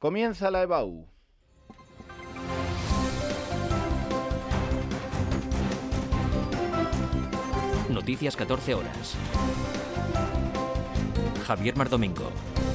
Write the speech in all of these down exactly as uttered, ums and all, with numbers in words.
Comienza la EBAU. Noticias catorce horas. Javier Mardomingo.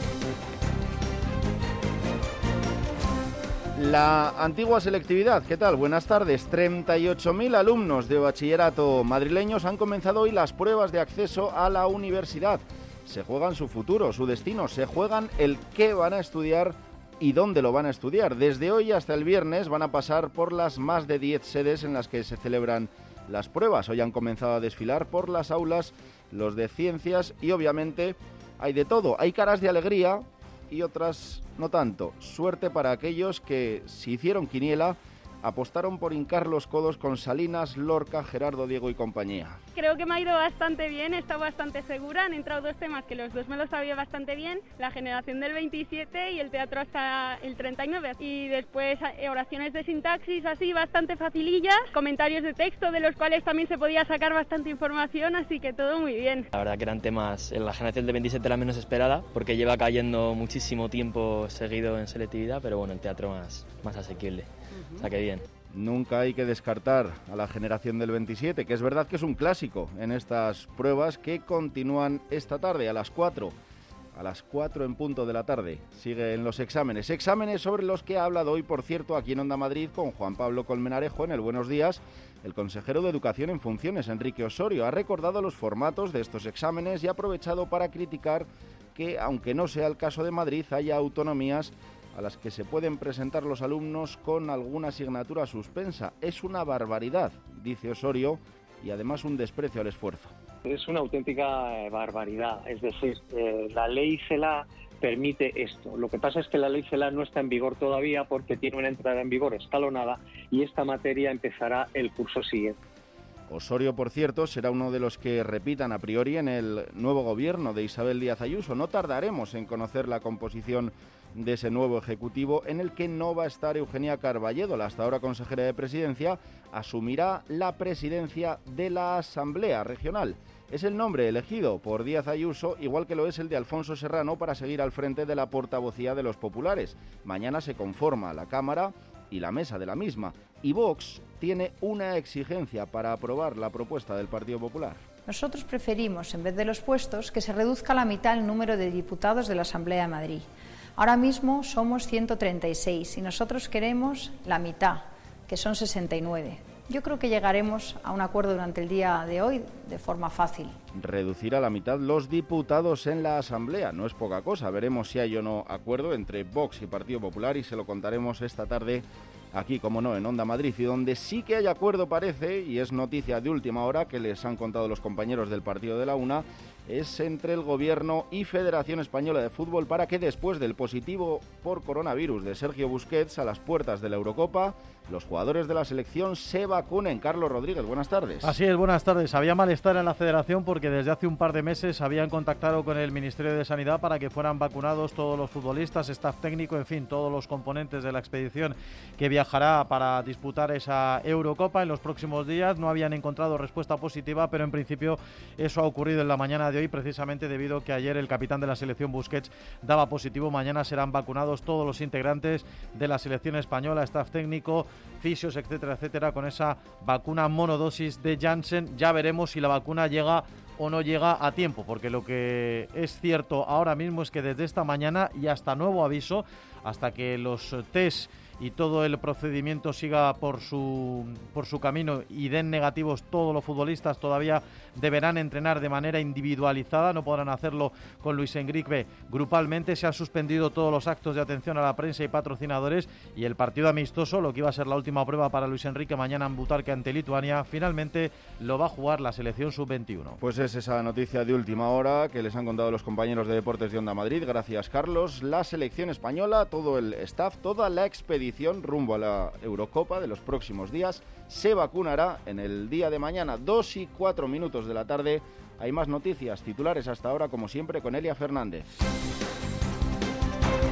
La antigua selectividad, ¿qué tal? Buenas tardes. treinta y ocho mil alumnos de bachillerato madrileños han comenzado hoy las pruebas de acceso a la universidad. Se juegan su futuro, su destino, se juegan el qué van a estudiar y dónde lo van a estudiar. Desde hoy hasta el viernes van a pasar por las más de diez sedes en las que se celebran las pruebas. Hoy han comenzado a desfilar por las aulas los de ciencias y obviamente hay de todo. Hay caras de alegría y otras no tanto. Suerte para aquellos que, si hicieron quiniela, apostaron por hincar los codos con Salinas, Lorca, Gerardo, Diego y compañía. Creo que me ha ido bastante bien, he estado bastante segura, han entrado dos temas que los dos me los sabía bastante bien, la generación del veintisiete y el teatro hasta el treinta y nueve. Y después oraciones de sintaxis así bastante facilillas, comentarios de texto de los cuales también se podía sacar bastante información, así que todo muy bien. La verdad que eran temas, en la generación del veintisiete la menos esperada, porque lleva cayendo muchísimo tiempo seguido en selectividad, pero bueno, el teatro más, más asequible. O sea que bien. Nunca hay que descartar a la generación del veintisiete, que es verdad que es un clásico en estas pruebas que continúan esta tarde a las cuatro. A las cuatro en punto de la tarde siguen los exámenes. Exámenes sobre los que ha hablado hoy, por cierto, aquí en Onda Madrid con Juan Pablo Colmenarejo en el Buenos Días. El consejero de Educación en funciones, Enrique Osorio, ha recordado los formatos de estos exámenes y ha aprovechado para criticar que, aunque no sea el caso de Madrid, haya autonomías a las que se pueden presentar los alumnos con alguna asignatura suspensa. Es una barbaridad, dice Osorio, y además un desprecio al esfuerzo. Es una auténtica eh, barbaridad, es decir, eh, la ley CELA permite esto. Lo que pasa es que la ley CELA no está en vigor todavía porque tiene una entrada en vigor escalonada y esta materia empezará el curso siguiente. Osorio, por cierto, será uno de los que repitan a priori en el nuevo gobierno de Isabel Díaz Ayuso. No tardaremos en conocer la composición de ese nuevo ejecutivo, en el que no va a estar Eugenia Carballedo, la hasta ahora consejera de Presidencia, asumirá la presidencia de la Asamblea Regional. Es el nombre elegido por Díaz Ayuso, igual que lo es el de Alfonso Serrano, para seguir al frente de la portavocía de los populares. Mañana se conforma la Cámara y la mesa de la misma. Y Vox tiene una exigencia para aprobar la propuesta del Partido Popular. Nosotros preferimos, en vez de los puestos, que se reduzca a la mitad el número de diputados de la Asamblea de Madrid. Ahora mismo somos ciento treinta y seis y nosotros queremos la mitad, que son sesenta y nueve. Yo creo que llegaremos a un acuerdo durante el día de hoy de forma fácil. Reducir a la mitad los diputados en la Asamblea no es poca cosa. Veremos si hay o no acuerdo entre Vox y Partido Popular y se lo contaremos esta tarde aquí, como no, en Onda Madrid, y donde sí que hay acuerdo parece, y es noticia de última hora que les han contado los compañeros del partido de la UNA, es entre el Gobierno y Federación Española de Fútbol para que después del positivo por coronavirus de Sergio Busquets a las puertas de la Eurocopa, los jugadores de la selección se vacunen. Carlos Rodríguez, buenas tardes. Así es, buenas tardes. Había malestar en la Federación porque desde hace un par de meses habían contactado con el Ministerio de Sanidad para que fueran vacunados todos los futbolistas, staff técnico, en fin, todos los componentes de la expedición que viajará para disputar esa Eurocopa en los próximos días. No habían encontrado respuesta positiva, pero en principio eso ha ocurrido en la mañana de hoy, precisamente debido a que ayer el capitán de la selección, Busquets, daba positivo. Mañana serán vacunados todos los integrantes de la selección española, staff técnico, fisios, etcétera, etcétera, con esa vacuna monodosis de Janssen. Ya veremos si la vacuna llega o no llega a tiempo, porque lo que es cierto ahora mismo es que desde esta mañana y hasta nuevo aviso, hasta que los test y todo el procedimiento siga por su por su camino y den negativos todos los futbolistas, todavía deberán entrenar de manera individualizada, no podrán hacerlo con Luis Enrique grupalmente. Se han suspendido todos los actos de atención a la prensa y patrocinadores, y el partido amistoso, lo que iba a ser la última prueba para Luis Enrique mañana en Butarque ante Lituania, finalmente lo va a jugar la selección sub veintiuno. Pues es esa noticia de última hora que les han contado los compañeros de Deportes de Onda Madrid. Gracias, Carlos. La selección española, todo el staff, toda la expedición rumbo a la Eurocopa de los próximos días se vacunará en el día de mañana, dos y cuatro minutos de la tarde. Hay más noticias, titulares hasta ahora, como siempre, con Elia Fernández.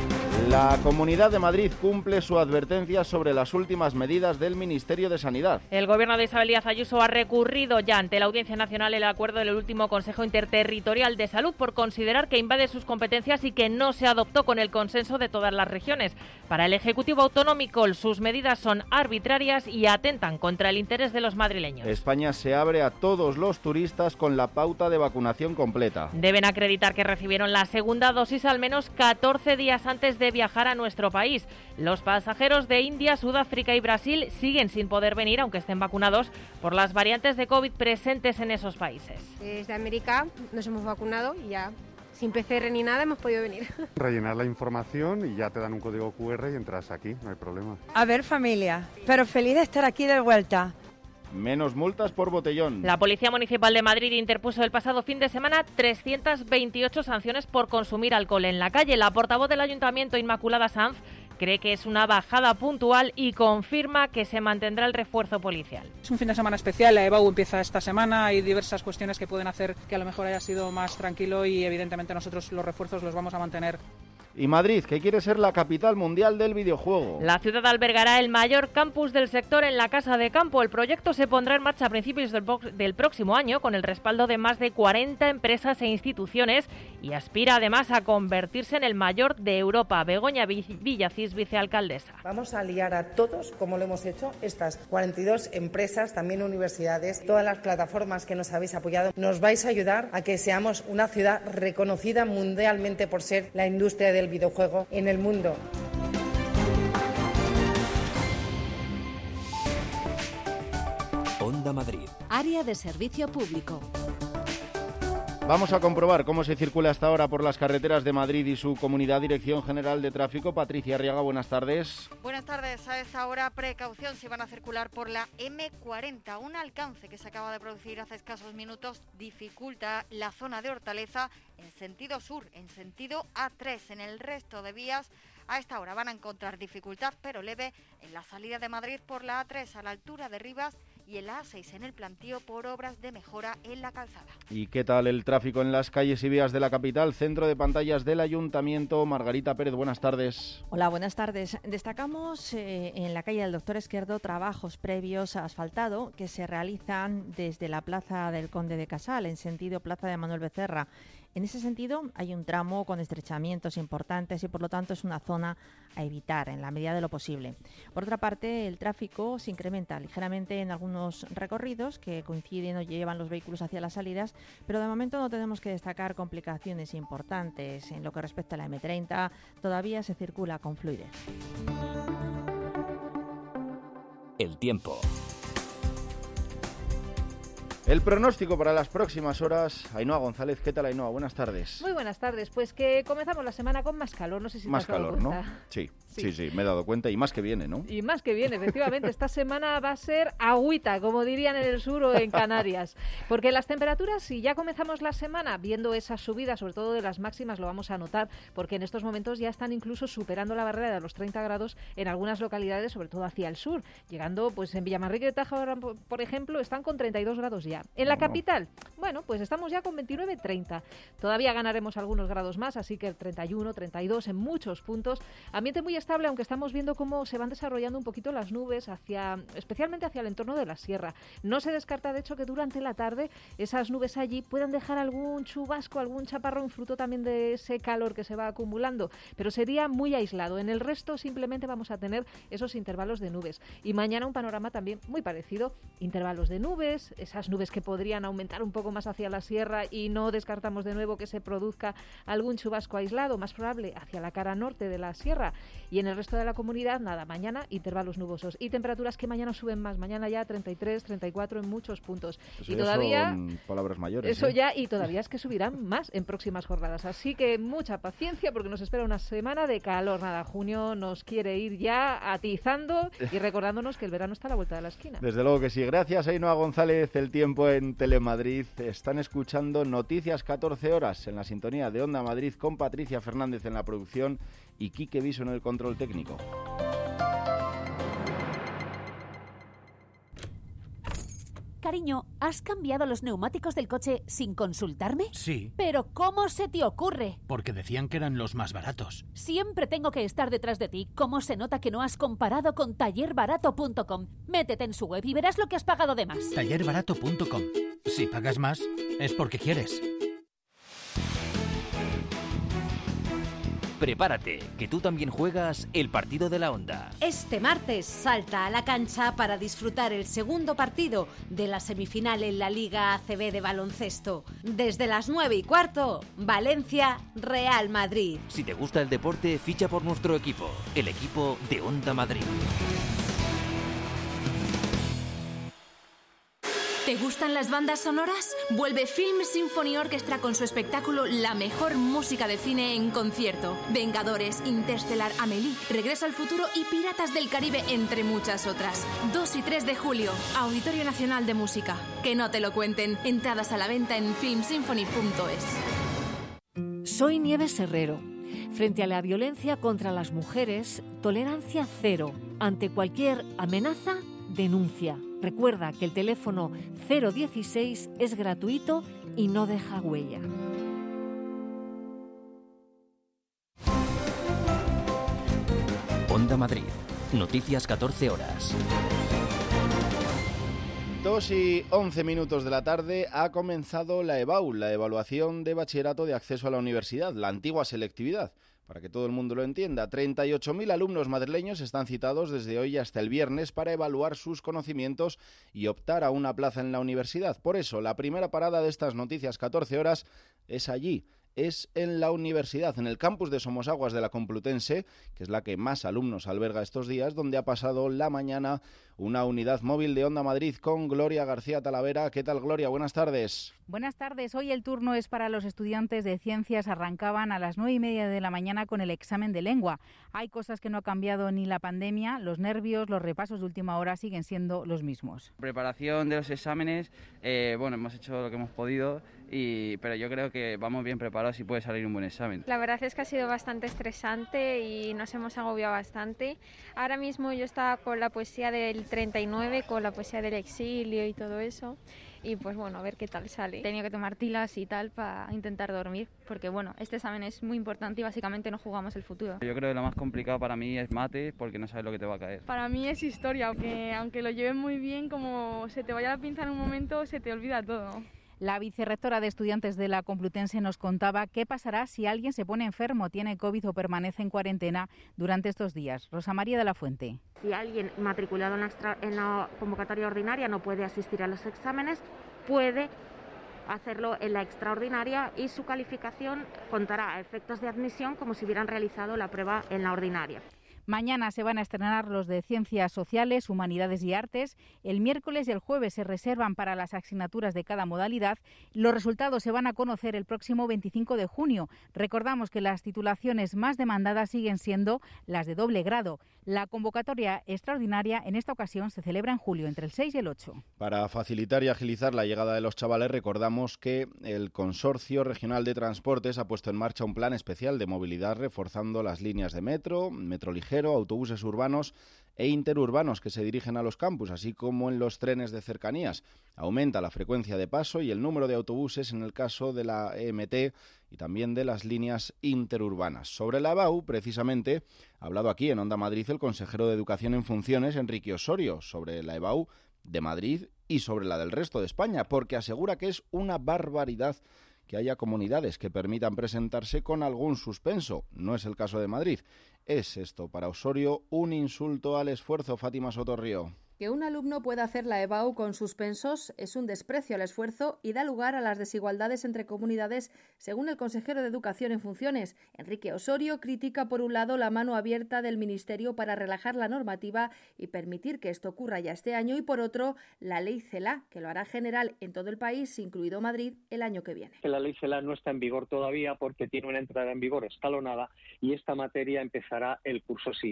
La Comunidad de Madrid cumple su advertencia sobre las últimas medidas del Ministerio de Sanidad. El gobierno de Isabel Díaz Ayuso ha recurrido ya ante la Audiencia Nacional el acuerdo del último Consejo Interterritorial de Salud por considerar que invade sus competencias y que no se adoptó con el consenso de todas las regiones. Para el Ejecutivo Autonómico, sus medidas son arbitrarias y atentan contra el interés de los madrileños. España se abre a todos los turistas con la pauta de vacunación completa. Deben acreditar que recibieron la segunda dosis al menos catorce días antes de viajar a nuestro país. Los pasajeros de India, Sudáfrica y Brasil siguen sin poder venir, aunque estén vacunados, por las variantes de COVID presentes en esos países. Desde América nos hemos vacunado y ya sin P C R ni nada hemos podido venir. Rellenar la información y ya te dan un código cu erre y entras aquí, no hay problema. A ver, familia, pero feliz de estar aquí de vuelta. Menos multas por botellón. La Policía Municipal de Madrid interpuso el pasado fin de semana trescientas veintiocho sanciones por consumir alcohol en la calle. La portavoz del Ayuntamiento, Inmaculada Sanz, cree que es una bajada puntual y confirma que se mantendrá el refuerzo policial. Es un fin de semana especial, la EBAU empieza esta semana, hay diversas cuestiones que pueden hacer que a lo mejor haya sido más tranquilo y evidentemente nosotros los refuerzos los vamos a mantener. Y Madrid, que quiere ser la capital mundial del videojuego. La ciudad albergará el mayor campus del sector en la Casa de Campo. El proyecto se pondrá en marcha a principios del, del próximo año con el respaldo de más de cuarenta empresas e instituciones y aspira además a convertirse en el mayor de Europa. Begoña Villacís, vicealcaldesa. Vamos a aliar a todos, como lo hemos hecho, estas cuarenta y dos empresas, también universidades, todas las plataformas que nos habéis apoyado. Nos vais a ayudar a que seamos una ciudad reconocida mundialmente por ser la industria del videojuego en el mundo. Onda Madrid. Área de servicio público. Vamos a comprobar cómo se circula hasta ahora por las carreteras de Madrid y su comunidad. Dirección General de Tráfico, Patricia Arriaga, buenas tardes. Buenas tardes. A esta hora, precaución si van a circular por la eme cuarenta. Un alcance que se acaba de producir hace escasos minutos dificulta la zona de Hortaleza en sentido sur, en sentido A tres. En el resto de vías, a esta hora van a encontrar dificultad, pero leve, en la salida de Madrid por la A tres a la altura de Rivas y en la A seis en el plantío por obras de mejora en la calzada. ¿Y qué tal el tráfico en las calles y vías de la capital? Centro de pantallas del Ayuntamiento. Margarita Pérez, buenas tardes. Hola, buenas tardes. Destacamos eh, en la calle del Doctor Esquerdo trabajos previos a asfaltado que se realizan desde la Plaza del Conde de Casal en sentido Plaza de Manuel Becerra. En ese sentido, hay un tramo con estrechamientos importantes y, por lo tanto, es una zona a evitar en la medida de lo posible. Por otra parte, el tráfico se incrementa ligeramente en algunos recorridos que coinciden o llevan los vehículos hacia las salidas, pero de momento no tenemos que destacar complicaciones importantes. En lo que respecta a la eme treinta, todavía se circula con fluidez. El tiempo. El pronóstico para las próximas horas. Ainhoa González, ¿qué tal, Ainhoa? Buenas tardes. Muy buenas tardes. Pues que comenzamos la semana con más calor, no sé si más te has dado calor, cuenta. ¿no? Sí, sí, sí, sí, me he dado cuenta y más que viene, ¿no? Y más que viene, efectivamente. Esta semana va a ser agüita, como dirían en el sur o en Canarias. Porque las temperaturas, si ya comenzamos la semana viendo esas subidas, sobre todo de las máximas, lo vamos a notar, porque en estos momentos ya están incluso superando la barrera de los treinta grados en algunas localidades, sobre todo hacia el sur, llegando, pues en Villamanrique de Tajo, por ejemplo, están con treinta y dos grados ya. En la no, capital, bueno, pues estamos ya con veintinueve treinta. Todavía ganaremos algunos grados más, así que treinta y uno, treinta y dos en muchos puntos. Ambiente muy estable, aunque estamos viendo cómo se van desarrollando un poquito las nubes, hacia, especialmente hacia el entorno de la sierra. No se descarta, de hecho, que durante la tarde esas nubes allí puedan dejar algún chubasco, algún chaparrón, fruto también de ese calor que se va acumulando, pero sería muy aislado. En el resto simplemente vamos a tener esos intervalos de nubes. Y mañana un panorama también muy parecido, intervalos de nubes, esas nubes que podrían aumentar un poco más hacia la sierra y no descartamos de nuevo que se produzca algún chubasco aislado, más probable hacia la cara norte de la sierra. Y en el resto de la comunidad, nada, mañana intervalos nubosos y temperaturas que mañana suben más, mañana ya treinta y tres, treinta y cuatro en muchos puntos. Eso y todavía son palabras mayores. Eso ¿eh? ya, y todavía es que subirán más en próximas jornadas. Así que mucha paciencia porque nos espera una semana de calor. Nada, junio nos quiere ir ya atizando y recordándonos que el verano está a la vuelta de la esquina. Desde luego que sí. Gracias, Ainhoa González. El tiempo en Telemadrid. Están escuchando Noticias catorce horas en la sintonía de Onda Madrid con Patricia Fernández en la producción y Quique Viso en el control técnico. Cariño, ¿has cambiado los neumáticos del coche sin consultarme? Sí. ¿Pero cómo se te ocurre? Porque decían que eran los más baratos. Siempre tengo que estar detrás de ti. ¿Cómo se nota que no has comparado con taller barato punto com? Métete en su web y verás lo que has pagado de más. taller barato punto com. Si pagas más, es porque quieres. Prepárate, que tú también juegas el partido de la Onda. Este martes salta a la cancha para disfrutar el segundo partido de la semifinal en la Liga A C B de baloncesto. Desde las nueve y cuarto, Valencia, Real Madrid. Si te gusta el deporte, ficha por nuestro equipo, el equipo de Onda Madrid. ¿Te gustan las bandas sonoras? Vuelve Film Symphony Orchestra con su espectáculo La mejor música de cine en concierto. Vengadores, Interstellar, Amélie, Regreso al futuro y Piratas del Caribe, entre muchas otras. dos y tres de julio, Auditorio Nacional de Música. Que no te lo cuenten. Entradas a la venta en film symphony punto es. Soy Nieves Herrero. Frente a la violencia contra las mujeres, tolerancia cero. Ante cualquier amenaza, denuncia. Recuerda que el teléfono cero dieciséis es gratuito y no deja huella. Onda Madrid. Noticias catorce horas. dos y once minutos de la tarde ha comenzado la EBAU, la Evaluación de Bachillerato de Acceso a la Universidad, la antigua selectividad. Para que todo el mundo lo entienda, treinta y ocho mil alumnos madrileños están citados desde hoy hasta el viernes para evaluar sus conocimientos y optar a una plaza en la universidad. Por eso, la primera parada de estas noticias catorce horas es allí, es en la universidad, en el campus de Somosaguas de la Complutense, que es la que más alumnos alberga estos días, donde ha pasado la mañana una unidad móvil de Onda Madrid con Gloria García Talavera. ¿Qué tal, Gloria? Buenas tardes. Buenas tardes. Hoy el turno es para los estudiantes de ciencias. Arrancaban a las nueve y media de la mañana con el examen de lengua. Hay cosas que no ha cambiado ni la pandemia. Los nervios, los repasos de última hora siguen siendo los mismos. Preparación de los exámenes, eh, bueno, hemos hecho lo que hemos podido, y, pero yo creo que vamos bien preparados y puede salir un buen examen. La verdad es que ha sido bastante estresante y nos hemos agobiado bastante. Ahora mismo yo estaba con la poesía del treinta y nueve, con la poesía del exilio y todo eso. Y pues bueno, a ver qué tal sale. He tenido que tomar tilas y tal para intentar dormir, porque bueno, este examen es muy importante y básicamente no jugamos el futuro. Yo creo que lo más complicado para mí es mate, porque no sabes lo que te va a caer. Para mí es historia, aunque, aunque lo lleves muy bien, como se te vaya la pinza en un momento, se te olvida todo. La vicerrectora de Estudiantes de la Complutense nos contaba qué pasará si alguien se pone enfermo, tiene COVID o permanece en cuarentena durante estos días. Rosa María de la Fuente. Si alguien matriculado en la, extra, en la convocatoria ordinaria no puede asistir a los exámenes, puede hacerlo en la extraordinaria y su calificación contará a efectos de admisión como si hubieran realizado la prueba en la ordinaria. Mañana se van a estrenar los de Ciencias Sociales, Humanidades y Artes. El miércoles y el jueves se reservan para las asignaturas de cada modalidad. Los resultados se van a conocer el próximo veinticinco de junio. Recordamos que las titulaciones más demandadas siguen siendo las de doble grado. La convocatoria extraordinaria en esta ocasión se celebra en julio, entre el seis y el ocho. Para facilitar y agilizar la llegada de los chavales, recordamos que el Consorcio Regional de Transportes ha puesto en marcha un plan especial de movilidad reforzando las líneas de metro, metro ligero, autobuses urbanos e interurbanos que se dirigen a los campus, así como en los trenes de cercanías. Aumenta la frecuencia de paso y el número de autobuses en el caso de la E M T y también de las líneas interurbanas. Sobre la EBAU, precisamente, ha hablado aquí en Onda Madrid el consejero de Educación en Funciones, Enrique Osorio, sobre la EBAU de Madrid y sobre la del resto de España, porque asegura que es una barbaridad que haya comunidades que permitan presentarse con algún suspenso. No es el caso de Madrid. ¿Es esto para Osorio un insulto al esfuerzo, Fátima Sotorrío? Que un alumno pueda hacer la EBAU con suspensos es un desprecio al esfuerzo y da lugar a las desigualdades entre comunidades, según el consejero de Educación en Funciones. Enrique Osorio critica, por un lado, la mano abierta del Ministerio para relajar la normativa y permitir que esto ocurra ya este año, y por otro, la ley CELA, que lo hará general en todo el país, incluido Madrid, el año que viene. La ley CELA no está en vigor todavía porque tiene una entrada en vigor escalonada y esta materia empezará el curso siguiente.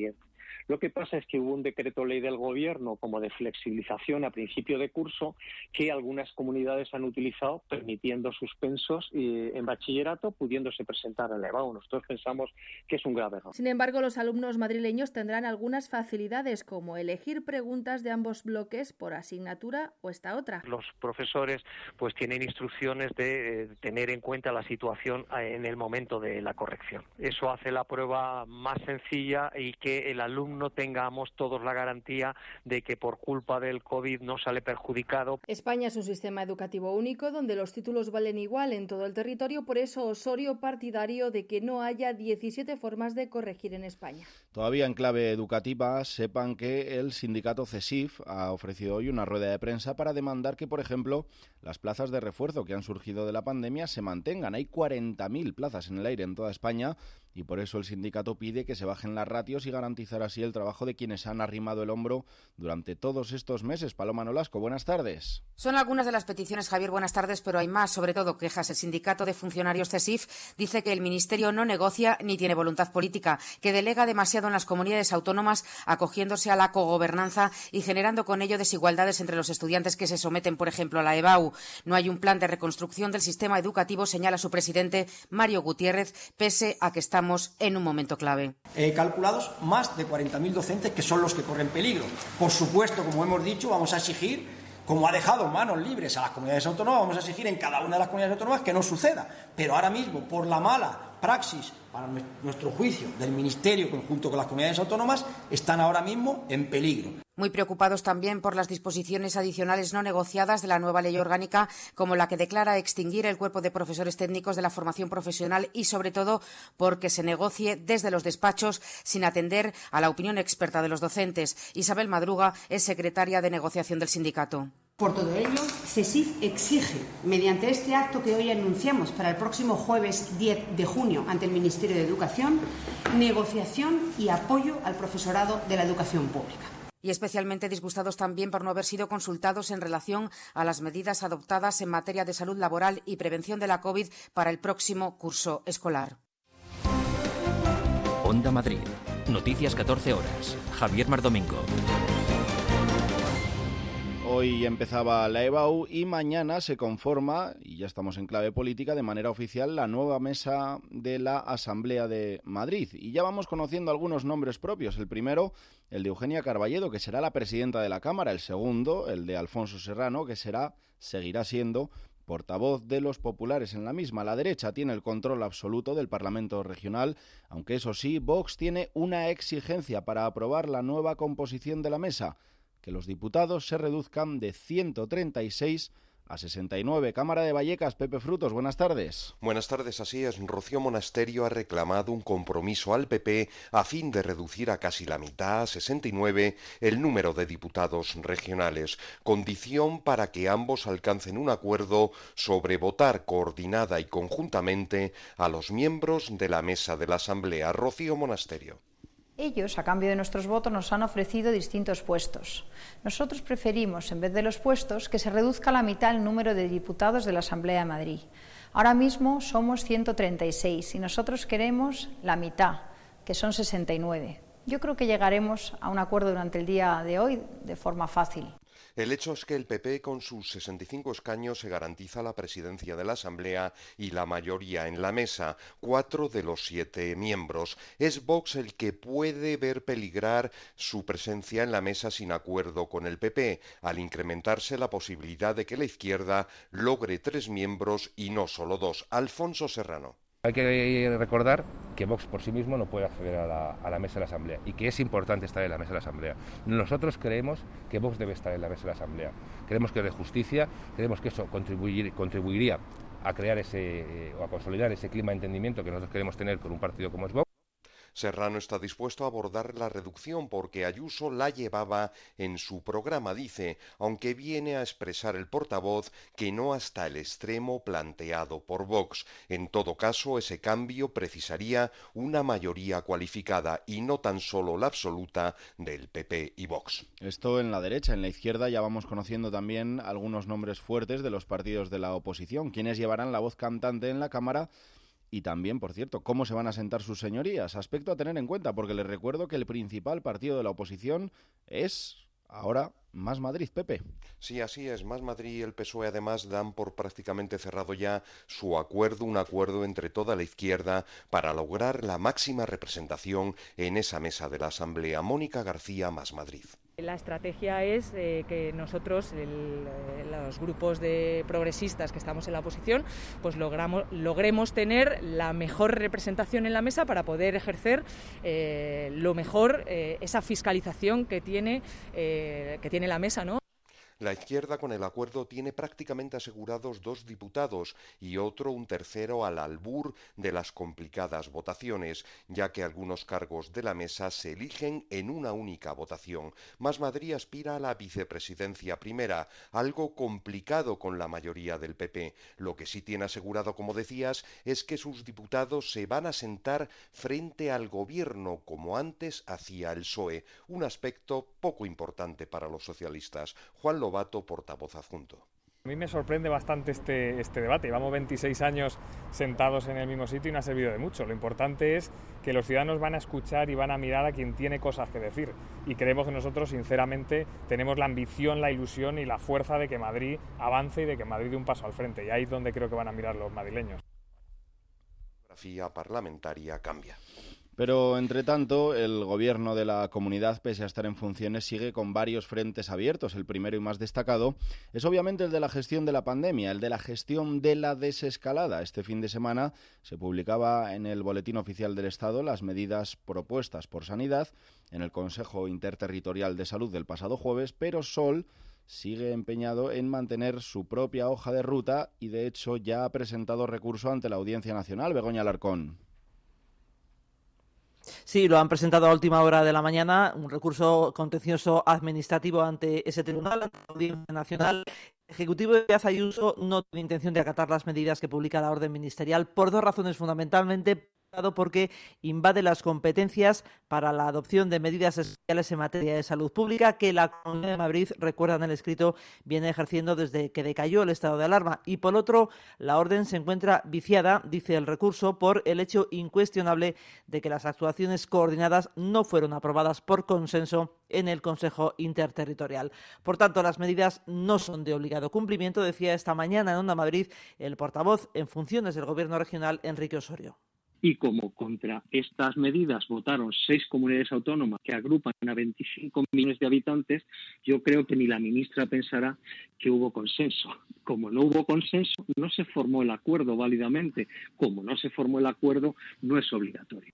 Lo que pasa es que hubo un decreto ley del Gobierno como de flexibilización a principio de curso que algunas comunidades han utilizado permitiendo suspensos eh, en bachillerato, pudiéndose presentar en la EBAU. Nosotros pensamos que es un grave error. Sin embargo, los alumnos madrileños tendrán algunas facilidades como elegir preguntas de ambos bloques por asignatura o esta otra. Los profesores pues tienen instrucciones de eh, tener en cuenta la situación en el momento de la corrección. Eso hace la prueba más sencilla y que el alumno tengamos todos la garantía de que por culpa del COVID no sale perjudicado. España es un sistema educativo único donde los títulos valen igual en todo el territorio, por eso Osorio partidario de que no haya diecisiete formas de corregir en España. Todavía en clave educativa, sepan que el sindicato CESIF ha ofrecido hoy una rueda de prensa para demandar que, por ejemplo, las plazas de refuerzo que han surgido de la pandemia se mantengan. Hay cuarenta mil plazas en el aire en toda España y por eso el sindicato pide que se bajen las ratios y garantizar así el trabajo de quienes han arrimado el hombro durante todos estos meses. Paloma Nolasco, buenas tardes. Son algunas de las peticiones, Javier, buenas tardes, pero hay más, sobre todo quejas. El sindicato de funcionarios CESIF dice que el Ministerio no negocia ni tiene voluntad política, que delega demasiado en las comunidades autónomas acogiéndose a la cogobernanza y generando con ello desigualdades entre los estudiantes que se someten, por ejemplo, a la EBAU. No hay un plan de reconstrucción del sistema educativo, señala su presidente Mario Gutiérrez, pese a que estamos en un momento clave. Eh, calculados más de cuarenta mil docentes que son los que corren peligro. Por supuesto, como hemos dicho, vamos a exigir, como ha dejado manos libres a las comunidades autónomas, vamos a exigir en cada una de las comunidades autónomas que no suceda. Pero ahora mismo, por la mala praxis, para nuestro juicio, del Ministerio conjunto con las comunidades autónomas, están ahora mismo en peligro. Muy preocupados también por las disposiciones adicionales no negociadas de la nueva ley orgánica, como la que declara extinguir el cuerpo de profesores técnicos de la formación profesional y, sobre todo, porque se negocie desde los despachos sin atender a la opinión experta de los docentes. Isabel Madruga es secretaria de negociación del sindicato. Por todo ello, CESIF exige, mediante este acto que hoy anunciamos para el próximo jueves diez de junio ante el Ministerio de Educación, negociación y apoyo al profesorado de la educación pública. Y especialmente disgustados también por no haber sido consultados en relación a las medidas adoptadas en materia de salud laboral y prevención de la COVID para el próximo curso escolar. Onda Madrid. Noticias catorce horas. Javier Mardomingo. Hoy empezaba la EBAU y mañana se conforma, y ya estamos en clave política, de manera oficial la nueva mesa de la Asamblea de Madrid. Y ya vamos conociendo algunos nombres propios. El primero, el de Eugenia Carballedo, que será la presidenta de la Cámara. El segundo, el de Alfonso Serrano, que será, seguirá siendo portavoz de los populares en la misma. La derecha tiene el control absoluto del Parlamento regional, aunque eso sí, Vox tiene una exigencia para aprobar la nueva composición de la mesa: que los diputados se reduzcan de ciento treinta y seis a sesenta y nueve. Cámara de Vallecas, Pepe Frutos, buenas tardes. Buenas tardes, así es. Rocío Monasterio ha reclamado un compromiso al P P a fin de reducir a casi la mitad, a sesenta y nueve, el número de diputados regionales, condición para que ambos alcancen un acuerdo sobre votar coordinada y conjuntamente a los miembros de la mesa de la Asamblea. Rocío Monasterio. Ellos, a cambio de nuestros votos, nos han ofrecido distintos puestos. Nosotros preferimos, en vez de los puestos, que se reduzca a la mitad el número de diputados de la Asamblea de Madrid. Ahora mismo somos ciento treinta y seis y nosotros queremos la mitad, que son sesenta y nueve. Yo creo que llegaremos a un acuerdo durante el día de hoy de forma fácil. El hecho es que el P P, con sus sesenta y cinco escaños, se garantiza la presidencia de la Asamblea y la mayoría en la mesa, cuatro de los siete miembros. Es Vox el que puede ver peligrar su presencia en la mesa sin acuerdo con el P P, al incrementarse la posibilidad de que la izquierda logre tres miembros y no solo dos. Alfonso Serrano. Hay que recordar que Vox por sí mismo no puede acceder a la, a la mesa de la Asamblea y que es importante estar en la mesa de la Asamblea. Nosotros creemos que Vox debe estar en la mesa de la Asamblea. Creemos que es de justicia, creemos que eso contribuir, contribuiría a crear ese, eh, o a consolidar ese clima de entendimiento que nosotros queremos tener con un partido como es Vox. Serrano está dispuesto a abordar la reducción porque Ayuso la llevaba en su programa, dice, aunque viene a expresar el portavoz que no hasta el extremo planteado por Vox. En todo caso, ese cambio precisaría una mayoría cualificada y no tan solo la absoluta del P P y Vox. Esto en la derecha. En la izquierda ya vamos conociendo también algunos nombres fuertes de los partidos de la oposición, quienes llevarán la voz cantante en la Cámara y también, por cierto, cómo se van a sentar sus señorías. Aspecto a tener en cuenta, porque les recuerdo que el principal partido de la oposición es ahora Más Madrid, Pepe. Sí, así es. Más Madrid y el P S O E además dan por prácticamente cerrado ya su acuerdo, un acuerdo entre toda la izquierda para lograr la máxima representación en esa mesa de la Asamblea. Mónica García, Más Madrid. La estrategia es eh, que nosotros, el, los grupos de progresistas que estamos en la oposición, pues logramos, logremos tener la mejor representación en la mesa para poder ejercer eh, lo mejor eh, esa fiscalización que tiene, eh, que tiene la mesa, ¿no? La izquierda con el acuerdo tiene prácticamente asegurados dos diputados y otro, un tercero, al albur de las complicadas votaciones, ya que algunos cargos de la mesa se eligen en una única votación. Más Madrid aspira a la vicepresidencia primera, algo complicado con la mayoría del P P. Lo que sí tiene asegurado, como decías, es que sus diputados se van a sentar frente al gobierno, como antes hacía el P S O E, un aspecto poco importante para los socialistas. Juan Lobato, portavoz adjunto. A mí me sorprende bastante este, este debate. Llevamos veintiséis años sentados en el mismo sitio y no ha servido de mucho. Lo importante es que los ciudadanos van a escuchar y van a mirar a quien tiene cosas que decir. Y creemos que nosotros, sinceramente, tenemos la ambición, la ilusión y la fuerza de que Madrid avance y de que Madrid dé un paso al frente. Y ahí es donde creo que van a mirar los madrileños. La geografía parlamentaria cambia. Pero, entre tanto, el gobierno de la comunidad, pese a estar en funciones, sigue con varios frentes abiertos. El primero y más destacado es obviamente el de la gestión de la pandemia, el de la gestión de la desescalada. Este fin de semana se publicaba en el Boletín Oficial del Estado las medidas propuestas por Sanidad en el Consejo Interterritorial de Salud del pasado jueves, pero Sol sigue empeñado en mantener su propia hoja de ruta y, de hecho, ya ha presentado recurso ante la Audiencia Nacional. Begoña Alarcón. Sí, lo han presentado a última hora de la mañana, un recurso contencioso administrativo ante ese tribunal, ante la Audiencia Nacional. El Ejecutivo de Díaz Ayuso no tiene intención de acatar las medidas que publica la orden ministerial por dos razones fundamentalmente. Porque invade las competencias para la adopción de medidas especiales en materia de salud pública que la Comunidad de Madrid, recuerdan el escrito, viene ejerciendo desde que decayó el estado de alarma. Y por otro, la orden se encuentra viciada, dice el recurso, por el hecho incuestionable de que las actuaciones coordinadas no fueron aprobadas por consenso en el Consejo Interterritorial. Por tanto, las medidas no son de obligado cumplimiento, decía esta mañana en Onda Madrid el portavoz en funciones del Gobierno regional, Enrique Osorio. Y como contra estas medidas votaron seis comunidades autónomas que agrupan a veinticinco millones de habitantes, yo creo que ni la ministra pensará que hubo consenso. Como no hubo consenso, no se formó el acuerdo válidamente. Como no se formó el acuerdo, no es obligatorio.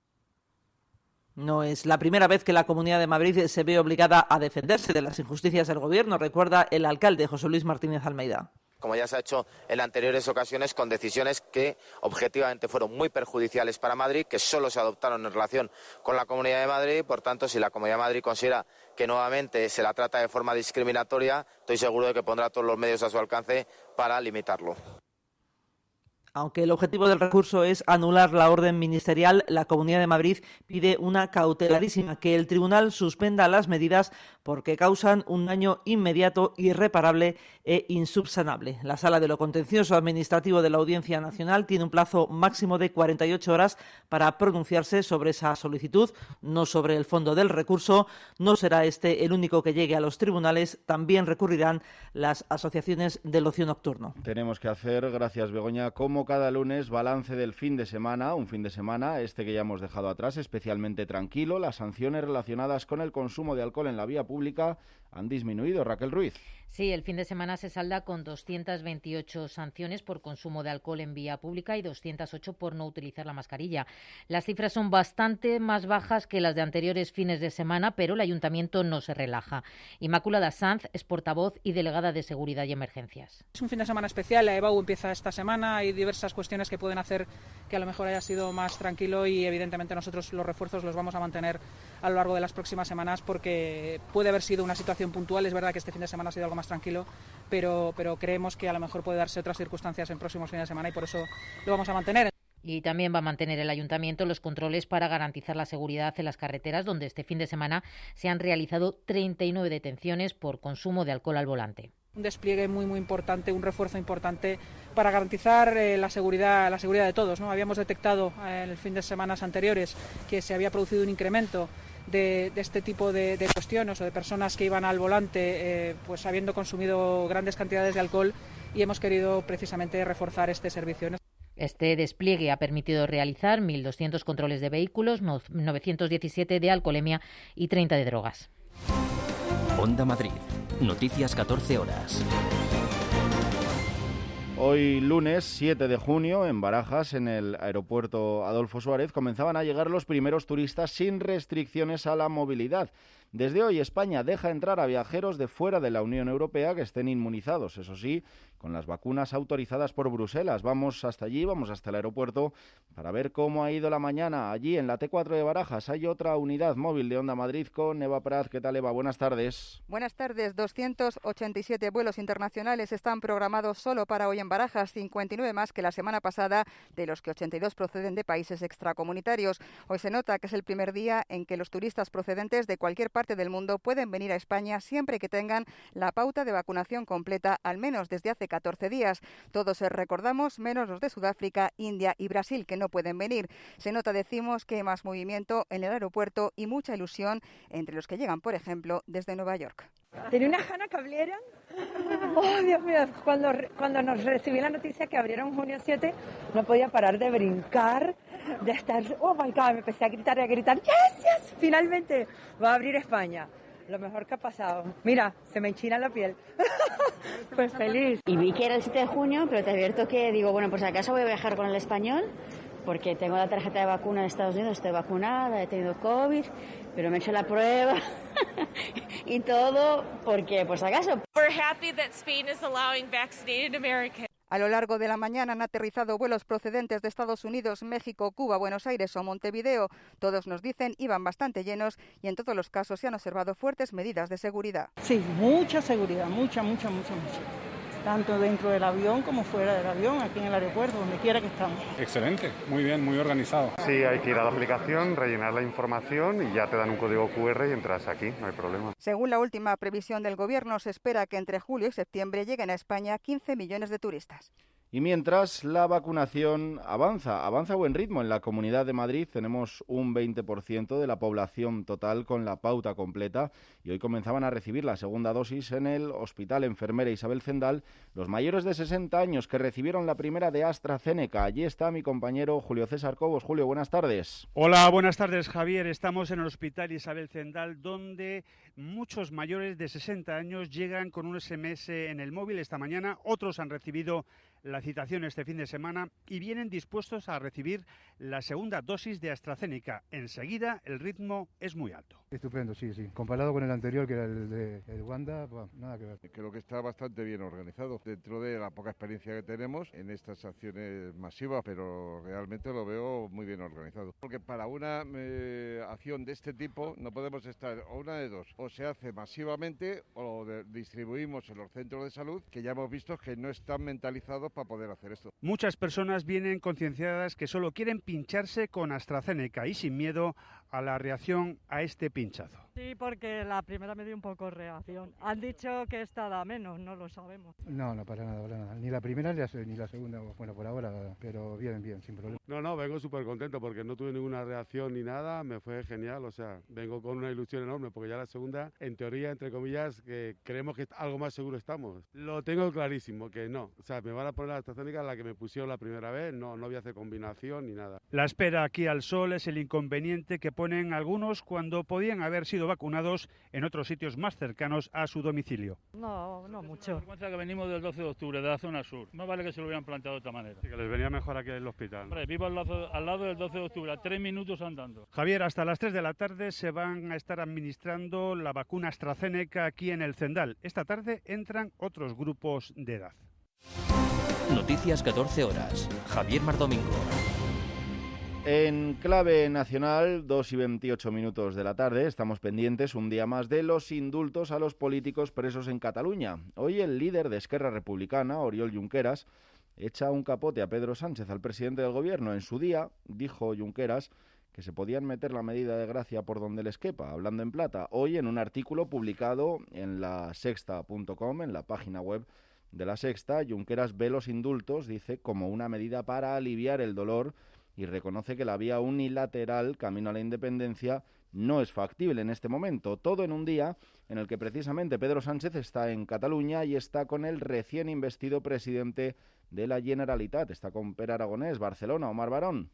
No es la primera vez que la Comunidad de Madrid se ve obligada a defenderse de las injusticias del Gobierno, recuerda el alcalde José Luis Martínez Almeida. Como ya se ha hecho en anteriores ocasiones, con decisiones que objetivamente fueron muy perjudiciales para Madrid, que solo se adoptaron en relación con la Comunidad de Madrid. Por tanto, si la Comunidad de Madrid considera que nuevamente se la trata de forma discriminatoria, estoy seguro de que pondrá todos los medios a su alcance para limitarlo. Aunque el objetivo del recurso es anular la orden ministerial, la Comunidad de Madrid pide una cautelarísima, que el tribunal suspenda las medidas porque causan un daño inmediato, irreparable e insubsanable. La Sala de lo Contencioso Administrativo de la Audiencia Nacional tiene un plazo máximo de cuarenta y ocho horas para pronunciarse sobre esa solicitud, no sobre el fondo del recurso. No será este el único que llegue a los tribunales, también recurrirán las asociaciones del ocio nocturno. Tenemos que hacer, gracias Begoña, como cada lunes, balance del fin de semana, un fin de semana, este que ya hemos dejado atrás, especialmente tranquilo. Las sanciones relacionadas con el consumo de alcohol en la vía pública han disminuido. Raquel Ruiz. Sí, el fin de semana se salda con doscientas veintiocho sanciones por consumo de alcohol en vía pública y doscientas ocho por no utilizar la mascarilla. Las cifras son bastante más bajas que las de anteriores fines de semana, pero el Ayuntamiento no se relaja. Inmaculada Sanz es portavoz y delegada de Seguridad y Emergencias. Es un fin de semana especial, la EBAU empieza esta semana, hay diversas cuestiones que pueden hacer que a lo mejor haya sido más tranquilo y evidentemente nosotros los refuerzos los vamos a mantener a lo largo de las próximas semanas porque puede haber sido una situación puntual. Es verdad que este fin de semana ha sido algo más tranquilo, pero, pero creemos que a lo mejor puede darse otras circunstancias en próximos fines de semana y por eso lo vamos a mantener. Y también va a mantener el Ayuntamiento los controles para garantizar la seguridad en las carreteras, donde este fin de semana se han realizado treinta y nueve detenciones por consumo de alcohol al volante. Un despliegue muy muy importante, un refuerzo importante para garantizar eh, la seguridad la seguridad de todos, ¿no? Habíamos detectado eh, en el fin de semanas anteriores que se había producido un incremento de, de este tipo de, de cuestiones o de personas que iban al volante eh, pues habiendo consumido grandes cantidades de alcohol, y hemos querido precisamente reforzar este servicio. Este despliegue ha permitido realizar mil doscientos controles de vehículos, novecientos diecisiete de alcoholemia y treinta de drogas. Onda Madrid. Noticias catorce horas. Hoy lunes siete de junio, en Barajas, en el aeropuerto Adolfo Suárez, comenzaban a llegar los primeros turistas sin restricciones a la movilidad. Desde hoy España deja entrar a viajeros de fuera de la Unión Europea que estén inmunizados, eso sí, con las vacunas autorizadas por Bruselas. Vamos hasta allí, vamos hasta el aeropuerto para ver cómo ha ido la mañana. Allí en la T cuatro de Barajas hay otra unidad móvil de Onda Madrid con Eva Praz. ¿Qué tal, Eva? Buenas tardes. Buenas tardes. doscientos ochenta y siete vuelos internacionales están programados solo para hoy en Barajas, cincuenta y nueve más que la semana pasada, de los que ochenta y dos proceden de países extracomunitarios. Hoy se nota que es el primer día en que los turistas procedentes de cualquier parte del mundo pueden venir a España siempre que tengan la pauta de vacunación completa, al menos desde hace catorce días. Todos recordamos, menos los de Sudáfrica, India y Brasil, que no pueden venir. Se nota, decimos, que hay más movimiento en el aeropuerto y mucha ilusión entre los que llegan, por ejemplo, desde Nueva York. Tenía una gana que abrieran. Oh, Dios mío, cuando, cuando nos recibí la noticia que abrieron junio siete, no podía parar de brincar, de estar, oh my God, me empecé a gritar y a gritar, yes, yes, finalmente va a abrir España. Lo mejor que ha pasado. Mira, se me enchina la piel. Pues feliz. Y vi que era el siete de junio, pero te advierto que digo, bueno, pues acaso voy a viajar con el español, porque tengo la tarjeta de vacuna de Estados Unidos, estoy vacunada, he tenido COVID, pero me he hecho la prueba y todo, porque pues acaso. We're happy that Spain is allowing vaccinated Americans. A lo largo de la mañana han aterrizado vuelos procedentes de Estados Unidos, México, Cuba, Buenos Aires o Montevideo. Todos nos dicen iban bastante llenos y en todos los casos se han observado fuertes medidas de seguridad. Sí, mucha seguridad, mucha, mucha, mucha, mucha. Tanto dentro del avión como fuera del avión, aquí en el aeropuerto, donde quiera que estamos. Excelente, muy bien, muy organizado. Sí, hay que ir a la aplicación, rellenar la información y ya te dan un código cu erre y entras aquí, no hay problema. Según la última previsión del Gobierno, se espera que entre julio y septiembre lleguen a España quince millones de turistas. Y mientras la vacunación avanza, avanza a buen ritmo. En la Comunidad de Madrid tenemos un veinte por ciento de la población total con la pauta completa y hoy comenzaban a recibir la segunda dosis en el Hospital Enfermera Isabel Zendal los mayores de sesenta años que recibieron la primera de AstraZeneca. Allí está mi compañero Julio César Cobos. Julio, buenas tardes. Hola, buenas tardes, Javier. Estamos en el Hospital Isabel Zendal, donde muchos mayores de sesenta años llegan con un ese eme ese en el móvil esta mañana. Otros han recibido la citación este fin de semana y vienen dispuestos a recibir la segunda dosis de AstraZeneca. Enseguida el ritmo es muy alto. Estupendo, sí, sí. Comparado con el anterior, que era el de el Wanda, bueno, nada que ver. Creo que está bastante bien organizado dentro de la poca experiencia que tenemos en estas acciones masivas, pero realmente lo veo muy bien organizado. Porque para una eh, acción de este tipo no podemos estar, o una de dos, o se hace masivamente o de, distribuimos en los centros de salud, que ya hemos visto que no están mentalizados para poder hacer esto. Muchas personas vienen concienciadas que solo quieren pincharse con AstraZeneca y sin miedo a la reacción a este pinchazo. Sí, porque la primera me dio un poco reacción. Han dicho que esta da menos, no lo sabemos. No, no, para nada, para nada. Ni la primera ni la, ni la segunda, bueno, por ahora, pero bien, bien, sin problema. No, no, vengo súper contento porque no tuve ninguna reacción ni nada, me fue genial, o sea, vengo con una ilusión enorme porque ya la segunda, en teoría, entre comillas, que creemos que algo más seguro estamos. Lo tengo clarísimo, que no, o sea, me van a poner la AstraZeneca la que me pusieron la primera vez, no, no voy a hacer combinación ni nada. La espera aquí al sol es el inconveniente que ponen algunos cuando podían haber sido vacunados en otros sitios más cercanos a su domicilio. No, no mucho. Que venimos del doce de octubre, de la zona sur. Más vale que se lo hubieran planteado de otra manera. Sí, que les venía mejor aquí en el hospital. Hombre, vivo al lado, al lado del doce de octubre, a tres minutos andando. Javier, hasta las tres de la tarde se van a estar administrando la vacuna AstraZeneca aquí en el Zendal. Esta tarde entran otros grupos de edad. Noticias catorce horas. Javier Mardomingo. En clave nacional, dos y veintiocho minutos de la tarde, estamos pendientes un día más de los indultos a los políticos presos en Cataluña. Hoy el líder de Esquerra Republicana, Oriol Junqueras, echa un capote a Pedro Sánchez, al presidente del gobierno. En su día dijo Junqueras que se podían meter la medida de gracia por donde les quepa, hablando en plata. Hoy, en un artículo publicado en la sexta punto com, en la página web de La Sexta, Junqueras ve los indultos, dice, como una medida para aliviar el dolor y reconoce que la vía unilateral camino a la independencia no es factible en este momento. Todo en un día en el que precisamente Pedro Sánchez está en Cataluña y está con el recién investido presidente de la Generalitat. Está con Pere Aragonès, Barcelona. Omar Barón.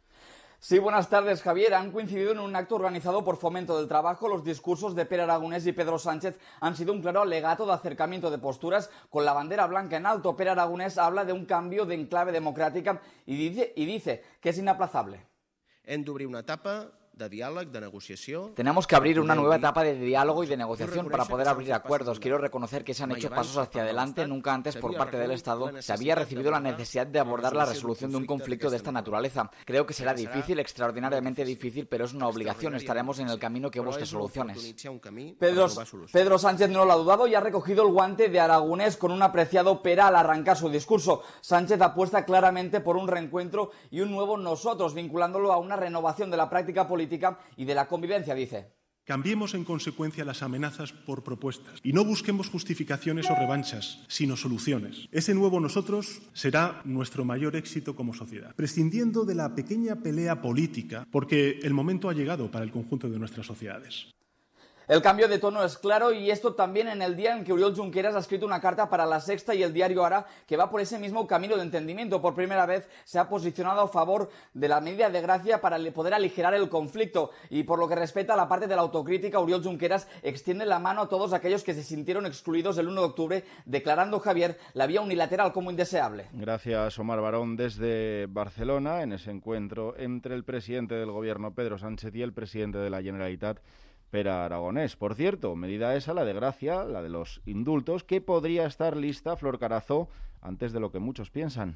Sí, buenas tardes, Javier. Han coincidido en un acto organizado por Fomento del Trabajo. Los discursos de Pere Aragonès y Pedro Sánchez han sido un claro alegato de acercamiento de posturas con la bandera blanca en alto. Pere Aragonès habla de un cambio de enclave democrática y dice, y dice que es inaplazable. Hem d'obrir una etapa de diàleg, de negociació. Tenemos que abrir una nueva etapa de diálogo y de negociación para poder abrir acuerdos. Quiero reconocer que se han hecho pasos hacia adelante. Nunca antes por parte del Estado se había recibido la necesidad de abordar la resolución de un conflicto de esta naturaleza. Creo que será difícil, extraordinariamente difícil, pero es una obligación. Estaremos en el camino que busque soluciones. Pedro, Pedro Sánchez no lo ha dudado y ha recogido el guante de Aragonès con un apreciado Pere al arrancar su discurso. Sánchez apuesta claramente por un reencuentro y un nuevo nosotros, vinculándolo a una renovación de la práctica política y de la convivencia, dice. Cambiemos en consecuencia las amenazas por propuestas y no busquemos justificaciones o revanchas, sino soluciones. Ese nuevo nosotros será nuestro mayor éxito como sociedad, prescindiendo de la pequeña pelea política, porque el momento ha llegado para el conjunto de nuestras sociedades. El cambio de tono es claro y esto también en el día en que Oriol Junqueras ha escrito una carta para La Sexta y el diario Ara que va por ese mismo camino de entendimiento. Por primera vez se ha posicionado a favor de la medida de gracia para poder aligerar el conflicto y por lo que respecta a la parte de la autocrítica, Oriol Junqueras extiende la mano a todos aquellos que se sintieron excluidos el uno de octubre, declarando, Javier, la vía unilateral como indeseable. Gracias, Omar Barón, desde Barcelona, en ese encuentro entre el presidente del Gobierno, Pedro Sánchez, y el presidente de la Generalitat, Pere Aragonès. Por cierto, medida esa, la de gracia, la de los indultos, que podría estar lista, Flor Carazo, antes de lo que muchos piensan.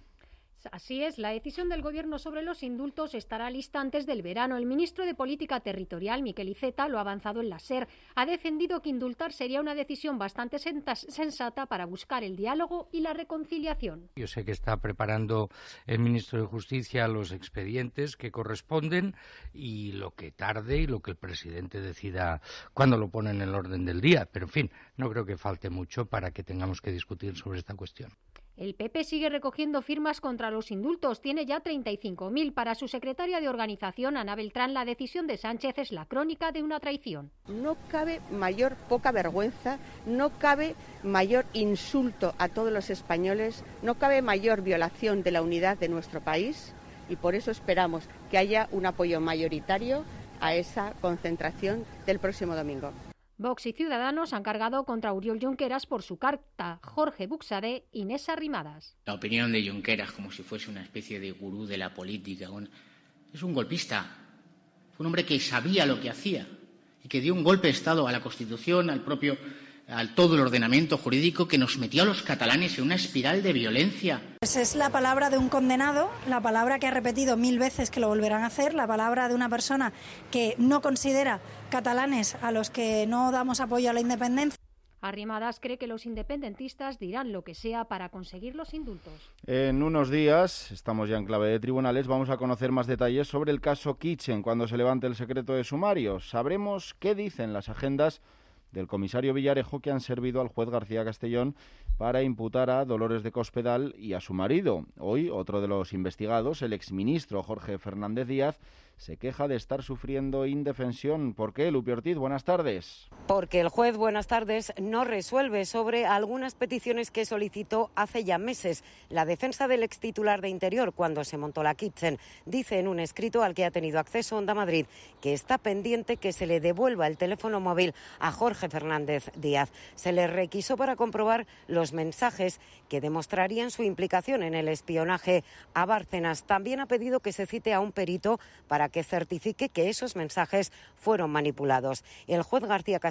Así es, la decisión del Gobierno sobre los indultos estará lista antes del verano. El ministro de Política Territorial, Miquel Iceta, lo ha avanzado en la SER. Ha defendido que indultar sería una decisión bastante sensata para buscar el diálogo y la reconciliación. Yo sé que está preparando el ministro de Justicia los expedientes que corresponden y lo que tarde y lo que el presidente decida cuando lo pone en el orden del día. Pero, en fin, no creo que falte mucho para que tengamos que discutir sobre esta cuestión. El P P sigue recogiendo firmas contra los indultos. Tiene ya treinta y cinco mil. Para su secretaria de organización, Ana Beltrán, la decisión de Sánchez es la crónica de una traición. No cabe mayor poca vergüenza, no cabe mayor insulto a todos los españoles, no cabe mayor violación de la unidad de nuestro país y por eso esperamos que haya un apoyo mayoritario a esa concentración del próximo domingo. Vox y Ciudadanos han cargado contra Oriol Junqueras por su carta. Jorge Buxadé, Inés Arrimadas. La opinión de Junqueras, como si fuese una especie de gurú de la política, es un golpista. Fue un hombre que sabía lo que hacía y que dio un golpe de Estado a la Constitución, al propio, al todo el ordenamiento jurídico, que nos metió a los catalanes en una espiral de violencia. Pues es la palabra de un condenado, la palabra que ha repetido mil veces que lo volverán a hacer, la palabra de una persona que no considera catalanes a los que no damos apoyo a la independencia. Arrimadas cree que los independentistas dirán lo que sea para conseguir los indultos. En unos días, estamos ya en clave de tribunales, vamos a conocer más detalles sobre el caso Kitchen cuando se levante el secreto de sumario. Sabremos qué dicen las agendas del comisario Villarejo que han servido al juez García Castellón para imputar a Dolores de Cospedal y a su marido. Hoy, otro de los investigados, el exministro Jorge Fernández Díaz, se queja de estar sufriendo indefensión. ¿Por qué, Lupi Ortiz? Buenas tardes. Porque el juez, buenas tardes, no resuelve sobre algunas peticiones que solicitó hace ya meses la defensa del extitular de Interior cuando se montó la Kitchen. Dice en un escrito al que ha tenido acceso Onda Madrid que está pendiente que se le devuelva el teléfono móvil a Jorge Fernández Díaz. Se le requisó para comprobar los mensajes que demostrarían su implicación en el espionaje a Bárcenas. También ha pedido que se cite a un perito para que certifique que esos mensajes fueron manipulados. El juez García Castellón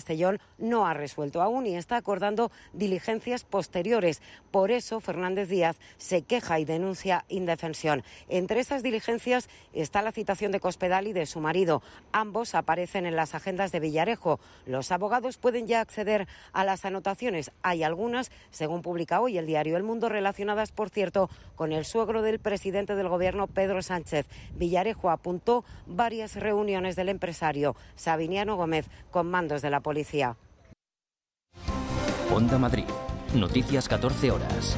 Castellón no ha resuelto aún y está acordando diligencias posteriores. Por eso Fernández Díaz se queja y denuncia indefensión. Entre esas diligencias está la citación de Cospedal y de su marido. Ambos aparecen en las agendas de Villarejo. Los abogados pueden ya acceder a las anotaciones. Hay algunas, según publica hoy el diario El Mundo, relacionadas, por cierto, con el suegro del presidente del Gobierno, Pedro Sánchez. Villarejo apuntó varias reuniones del empresario Sabiniano Gómez con mandos de la policía. Onda Madrid. Noticias catorce horas.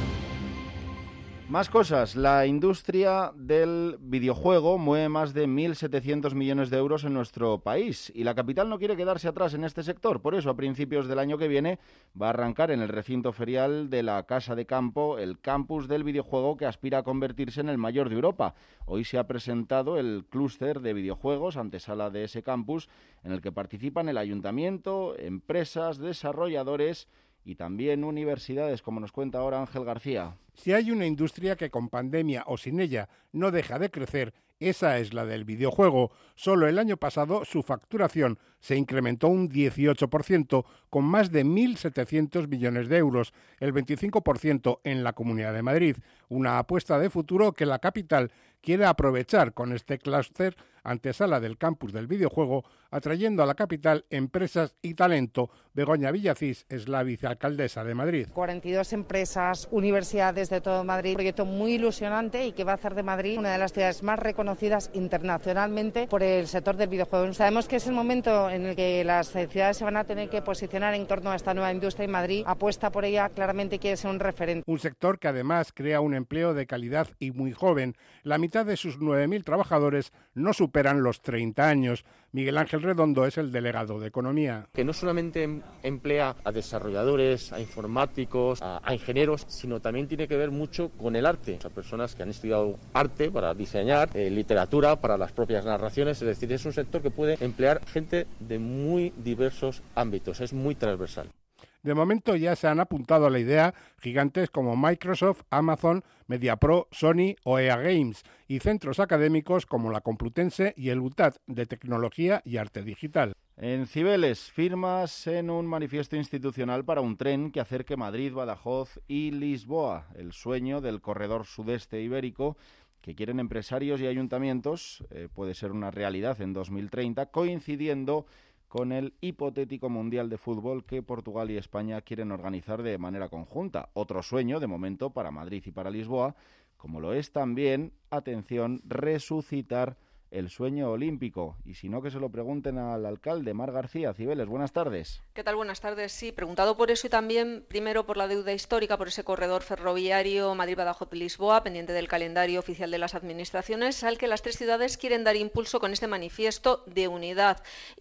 Más cosas. La industria del videojuego mueve más de mil setecientos millones de euros en nuestro país y la capital no quiere quedarse atrás en este sector. Por eso, a principios del año que viene, va a arrancar en el recinto ferial de la Casa de Campo el campus del videojuego que aspira a convertirse en el mayor de Europa. Hoy se ha presentado el clúster de videojuegos, antesala de ese campus, en el que participan el ayuntamiento, empresas, desarrolladores y también universidades, como nos cuenta ahora Ángel García. Si hay una industria que con pandemia o sin ella no deja de crecer, esa es la del videojuego. Solo el año pasado su facturación se incrementó un dieciocho por ciento, con más de mil setecientos millones de euros, el veinticinco por ciento en la Comunidad de Madrid. Una apuesta de futuro que la capital quiere aprovechar con este clúster, antesala del campus del videojuego, atrayendo a la capital empresas y talento. Begoña Villacís es la vicealcaldesa de Madrid. cuarenta y dos empresas, universidades de todo Madrid, un proyecto muy ilusionante y que va a hacer de Madrid una de las ciudades más reconocidas internacionalmente por el sector del videojuego. Sabemos que es el momento en el que las ciudades se van a tener que posicionar en torno a esta nueva industria y Madrid apuesta por ella, claramente quiere ser un referente. Un sector que además crea un empleo de calidad y muy joven. La mitad de sus nueve mil trabajadores no superan los treinta años. Miguel Ángel Redondo es el delegado de Economía. Que no solamente emplea a desarrolladores, a informáticos, a, a ingenieros, sino también tiene que ver mucho con el arte. O sea, personas que han estudiado arte para diseñar, eh, literatura para las propias narraciones. Es decir, es un sector que puede emplear gente de muy diversos ámbitos. Es muy transversal. De momento ya se han apuntado a la idea gigantes como Microsoft, Amazon, MediaPro, Sony o E A Games y centros académicos como la Complutense y el U T A D de Tecnología y Arte Digital. En Cibeles, firmas en un manifiesto institucional para un tren que acerque Madrid, Badajoz y Lisboa, el sueño del corredor sudeste ibérico que quieren empresarios y ayuntamientos, eh, puede ser una realidad en dos mil treinta, coincidiendo con el hipotético Mundial de Fútbol que Portugal y España quieren organizar de manera conjunta. Otro sueño, de momento, para Madrid y para Lisboa, como lo es también, atención, resucitar el sueño olímpico. Y si no, que se lo pregunten al alcalde, Mar García. Cibeles, buenas tardes. ¿Qué tal? Buenas tardes. Sí, preguntado por eso y también, primero, por la deuda histórica, por ese corredor ferroviario Madrid-Badajoz-Lisboa, pendiente del calendario oficial de las administraciones, al que las tres ciudades quieren dar impulso con este manifiesto de unidad.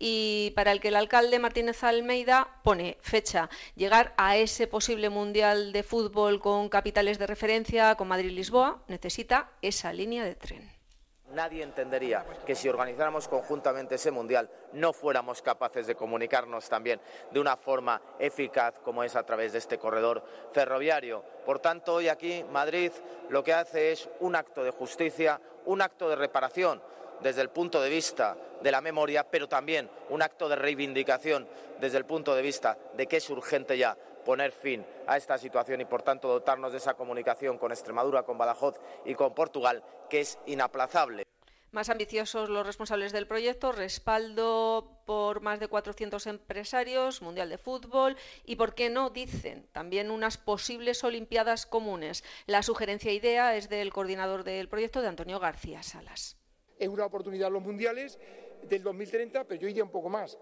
Y para el que el alcalde Martínez Almeida pone fecha, llegar a ese posible Mundial de Fútbol con capitales de referencia, con Madrid y Lisboa, necesita esa línea de tren. Nadie entendería que si organizáramos conjuntamente ese mundial no fuéramos capaces de comunicarnos también de una forma eficaz como es a través de este corredor ferroviario. Por tanto, hoy aquí Madrid lo que hace es un acto de justicia, un acto de reparación desde el punto de vista de la memoria, pero también un acto de reivindicación desde el punto de vista de que es urgente ya poner fin a esta situación y, por tanto, dotarnos de esa comunicación con Extremadura, con Badajoz y con Portugal, que es inaplazable. Más ambiciosos los responsables del proyecto, respaldo por más de cuatrocientos empresarios, Mundial de Fútbol y, ¿por qué no?, dicen, también unas posibles Olimpiadas comunes. La sugerencia idea es del coordinador del proyecto, de Antonio García Salas. Es una oportunidad los mundiales del dos mil treinta, pero yo iría un poco más.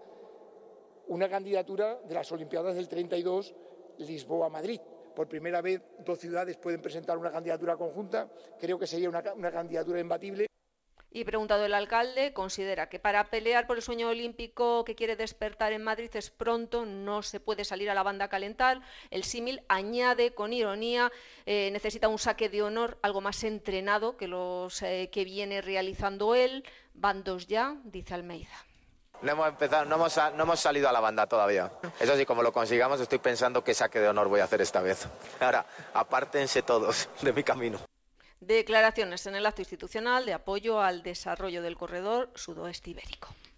Una candidatura de las Olimpiadas del treinta y dos, Lisboa-Madrid. Por primera vez dos ciudades pueden presentar una candidatura conjunta. Creo que sería una, una candidatura imbatible. Y preguntado el alcalde, considera que para pelear por el sueño olímpico que quiere despertar en Madrid es pronto, no se puede salir a la banda a calentar. El símil añade con ironía, eh, necesita un saque de honor algo más entrenado que los eh, que viene realizando él. Bandos ya, dice Almeida. No hemos empezado, no hemos, no hemos salido a la banda todavía. Eso sí, como lo consigamos, estoy pensando qué saque de honor voy a hacer esta vez. Ahora, apártense todos de mi camino. Declaraciones en el acto institucional de apoyo al desarrollo del corredor sudoeste ibérico.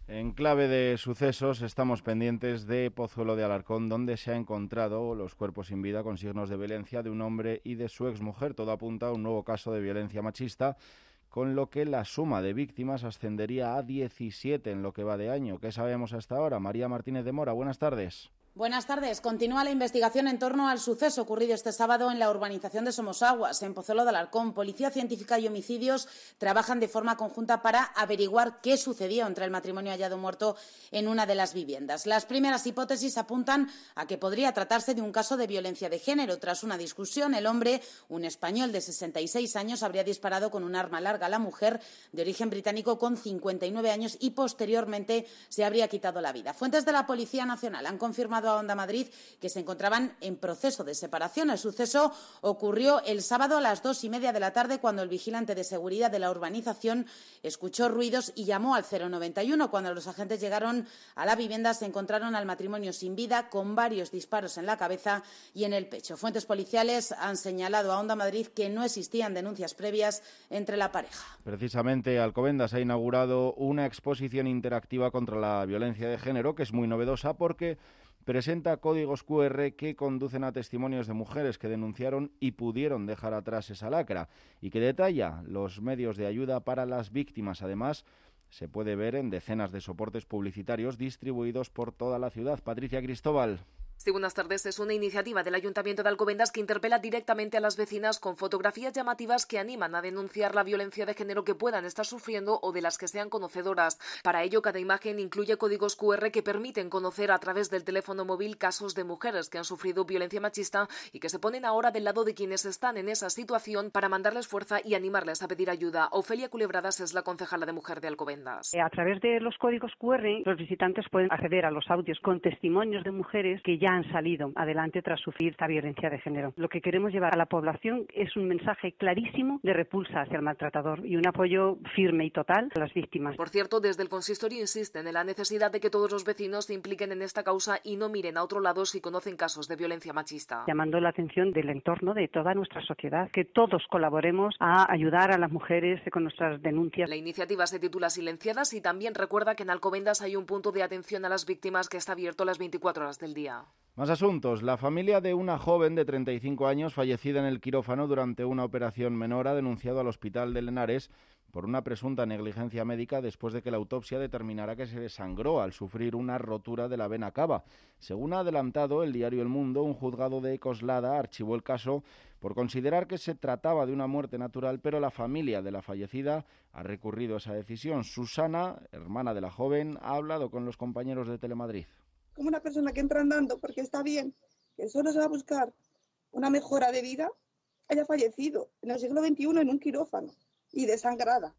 En clave de sucesos estamos pendientes de Pozuelo de Alarcón, donde se ha encontrado los cuerpos sin vida con signos de violencia de un hombre y de su exmujer. Todo apunta a un nuevo caso de violencia machista, con lo que la suma de víctimas ascendería a diecisiete en lo que va de año. ¿Qué sabemos hasta ahora? María Martínez de Mora, buenas tardes. Buenas tardes. Continúa la investigación en torno al suceso ocurrido este sábado en la urbanización de Somosaguas, en Pozuelo de Alarcón. Policía Científica y Homicidios trabajan de forma conjunta para averiguar qué sucedió entre el matrimonio hallado muerto en una de las viviendas. Las primeras hipótesis apuntan a que podría tratarse de un caso de violencia de género. Tras una discusión, el hombre, un español de sesenta y seis años, habría disparado con un arma larga a la mujer de origen británico con cincuenta y nueve años y posteriormente se habría quitado la vida. Fuentes de la Policía Nacional han confirmado a Onda Madrid que se encontraban en proceso de separación. El suceso ocurrió el sábado a las dos y media de la tarde, cuando el vigilante de seguridad de la urbanización escuchó ruidos y llamó al cero noventa y uno. Cuando los agentes llegaron a la vivienda, se encontraron al matrimonio sin vida, con varios disparos en la cabeza y en el pecho. Fuentes policiales han señalado a Onda Madrid que no existían denuncias previas entre la pareja. Precisamente Alcobendas ha inaugurado una exposición interactiva contra la violencia de género, que es muy novedosa porque presenta códigos cu erre que conducen a testimonios de mujeres que denunciaron y pudieron dejar atrás esa lacra, y que detalla los medios de ayuda para las víctimas. Además, se puede ver en decenas de soportes publicitarios distribuidos por toda la ciudad. Patricia Cristóbal. Sí, buenas tardes. Es una iniciativa del Ayuntamiento de Alcobendas que interpela directamente a las vecinas con fotografías llamativas que animan a denunciar la violencia de género que puedan estar sufriendo o de las que sean conocedoras. Para ello, cada imagen incluye códigos cu erre que permiten conocer a través del teléfono móvil casos de mujeres que han sufrido violencia machista y que se ponen ahora del lado de quienes están en esa situación para mandarles fuerza y animarles a pedir ayuda. Ofelia Culebradas es la concejala de Mujer de Alcobendas. A través de los códigos cu erre, los visitantes pueden acceder a los audios con testimonios de mujeres que ya han salido adelante tras sufrir esta violencia de género. Lo que queremos llevar a la población es un mensaje clarísimo de repulsa hacia el maltratador y un apoyo firme y total a las víctimas. Por cierto, desde el consistorio insisten en la necesidad de que todos los vecinos se impliquen en esta causa y no miren a otro lado si conocen casos de violencia machista. Llamando la atención del entorno, de toda nuestra sociedad, que todos colaboremos a ayudar a las mujeres con nuestras denuncias. La iniciativa se titula Silenciadas y también recuerda que en Alcobendas hay un punto de atención a las víctimas que está abierto las veinticuatro horas del día. Más asuntos. La familia de una joven de treinta y cinco años fallecida en el quirófano durante una operación menor ha denunciado al Hospital de Henares por una presunta negligencia médica después de que la autopsia determinara que se desangró al sufrir una rotura de la vena cava. Según ha adelantado el diario El Mundo, un juzgado de Coslada archivó el caso por considerar que se trataba de una muerte natural, pero la familia de la fallecida ha recurrido a esa decisión. Susana, hermana de la joven, ha hablado con los compañeros de Telemadrid. Como una persona que entra andando porque está bien, que solo se va a buscar una mejora de vida, haya fallecido en el siglo veintiuno en un quirófano y desangrada.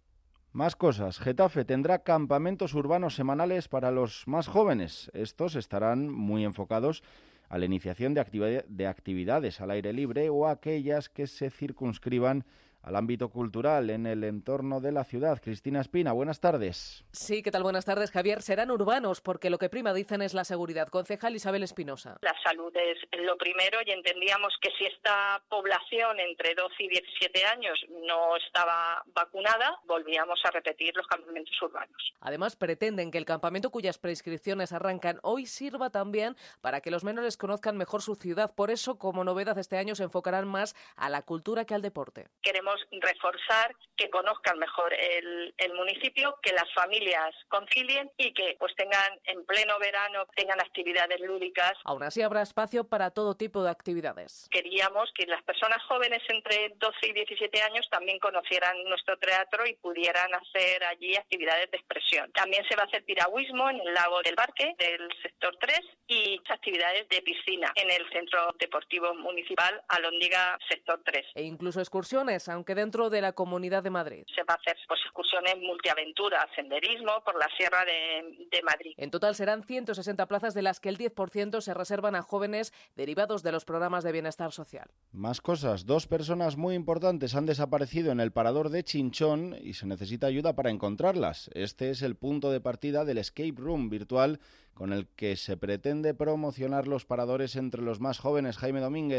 Más cosas. Getafe tendrá campamentos urbanos semanales para los más jóvenes. Estos estarán muy enfocados a la iniciación de, actividad, de actividades al aire libre o a aquellas que se circunscriban al ámbito cultural en el entorno de la ciudad. Cristina Espina, buenas tardes. Sí, ¿qué tal? Buenas tardes, Javier. Serán urbanos porque lo que prima, dicen, es la seguridad. Concejal Isabel Espinosa. La salud es lo primero y entendíamos que si esta población entre doce y diecisiete años no estaba vacunada, volvíamos a repetir los campamentos urbanos. Además, pretenden que el campamento cuyas prescripciones arrancan hoy sirva también para que los menores conozcan mejor su ciudad. Por eso, como novedad, este año se enfocarán más a la cultura que al deporte. Queremos reforzar que conozcan mejor el, el municipio, que las familias concilien y que pues tengan en pleno verano tengan actividades lúdicas. Aún así habrá espacio para todo tipo de actividades. Queríamos que las personas jóvenes entre doce y diecisiete años también conocieran nuestro teatro y pudieran hacer allí actividades de expresión. También se va a hacer piragüismo en el lago del Parque del sector tres y actividades de piscina en el Centro Deportivo Municipal Alhóndiga sector tres. E incluso excursiones, aunque dentro de la Comunidad de Madrid. Se va a hacer pues, excursiones multiaventura, senderismo por la Sierra de, de Madrid. En total serán ciento sesenta plazas, de las que el diez por ciento se reservan a jóvenes derivados de los programas de bienestar social. Más cosas. Dos personas muy importantes han desaparecido en el parador de Chinchón y se necesita ayuda para encontrarlas. Este es el punto de partida del Escape Room virtual con el que se pretende promocionar los paradores entre los más jóvenes. Jaime Domínguez.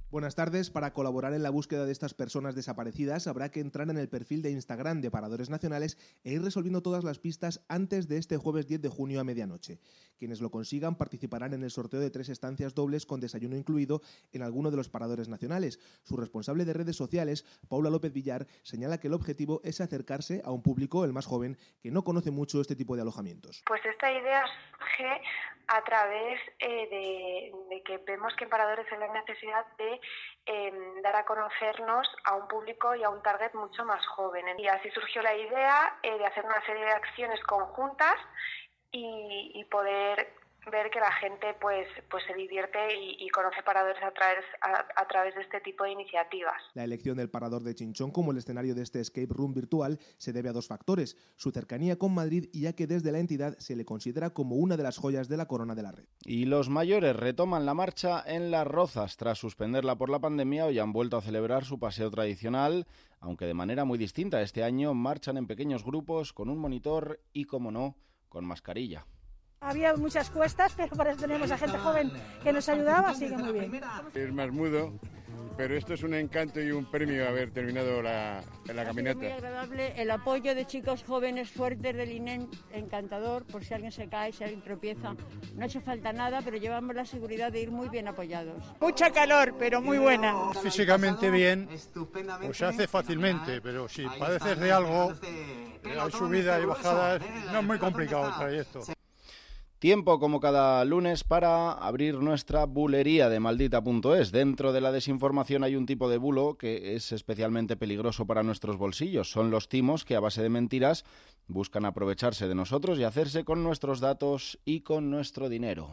Buenas tardes. Para colaborar en la búsqueda de estas personas desaparecidas habrá que entrar en el perfil de Instagram de Paradores Nacionales e ir resolviendo todas las pistas antes de este jueves diez de junio a medianoche. Quienes lo consigan participarán en el sorteo de tres estancias dobles con desayuno incluido en alguno de los Paradores Nacionales. Su responsable de redes sociales, Paula López Villar, señala que el objetivo es acercarse a un público, el más joven, que no conoce mucho este tipo de alojamientos. Pues esta idea surge a través eh, de, de que vemos que en Paradores hay la necesidad de eh, dar a conocernos a un público y a un target mucho más joven. Y así surgió la idea eh, de hacer una serie de acciones conjuntas y, y poder ver que la gente pues pues se divierte y, y conoce Paradores a través, a, a través de este tipo de iniciativas. La elección del Parador de Chinchón como el escenario de este escape room virtual se debe a dos factores: su cercanía con Madrid y ya que desde la entidad se le considera como una de las joyas de la corona de la red. Y los mayores retoman la marcha en Las Rozas. Tras suspenderla por la pandemia, hoy han vuelto a celebrar su paseo tradicional, aunque de manera muy distinta. Este año marchan en pequeños grupos con un monitor y, como no, con mascarilla. Había muchas cuestas, pero por eso tenemos a gente joven que nos ayudaba, así que muy bien. Es más mudo, pero esto es un encanto y un premio haber terminado la, la caminata. Muy agradable, el apoyo de chicos jóvenes fuertes del I N E M, encantador, por si alguien se cae, si alguien tropieza. No ha hecho falta nada, pero llevamos la seguridad de ir muy bien apoyados. Mucha calor, pero muy buena. Físicamente bien, pues se hace fácilmente, pero si padeces de algo, hay subidas y bajadas, no es muy complicado el trayecto. Tiempo, como cada lunes, para abrir nuestra bulería de maldita punto es. Dentro de la desinformación hay un tipo de bulo que es especialmente peligroso para nuestros bolsillos. Son los timos que, a base de mentiras, buscan aprovecharse de nosotros y hacerse con nuestros datos y con nuestro dinero.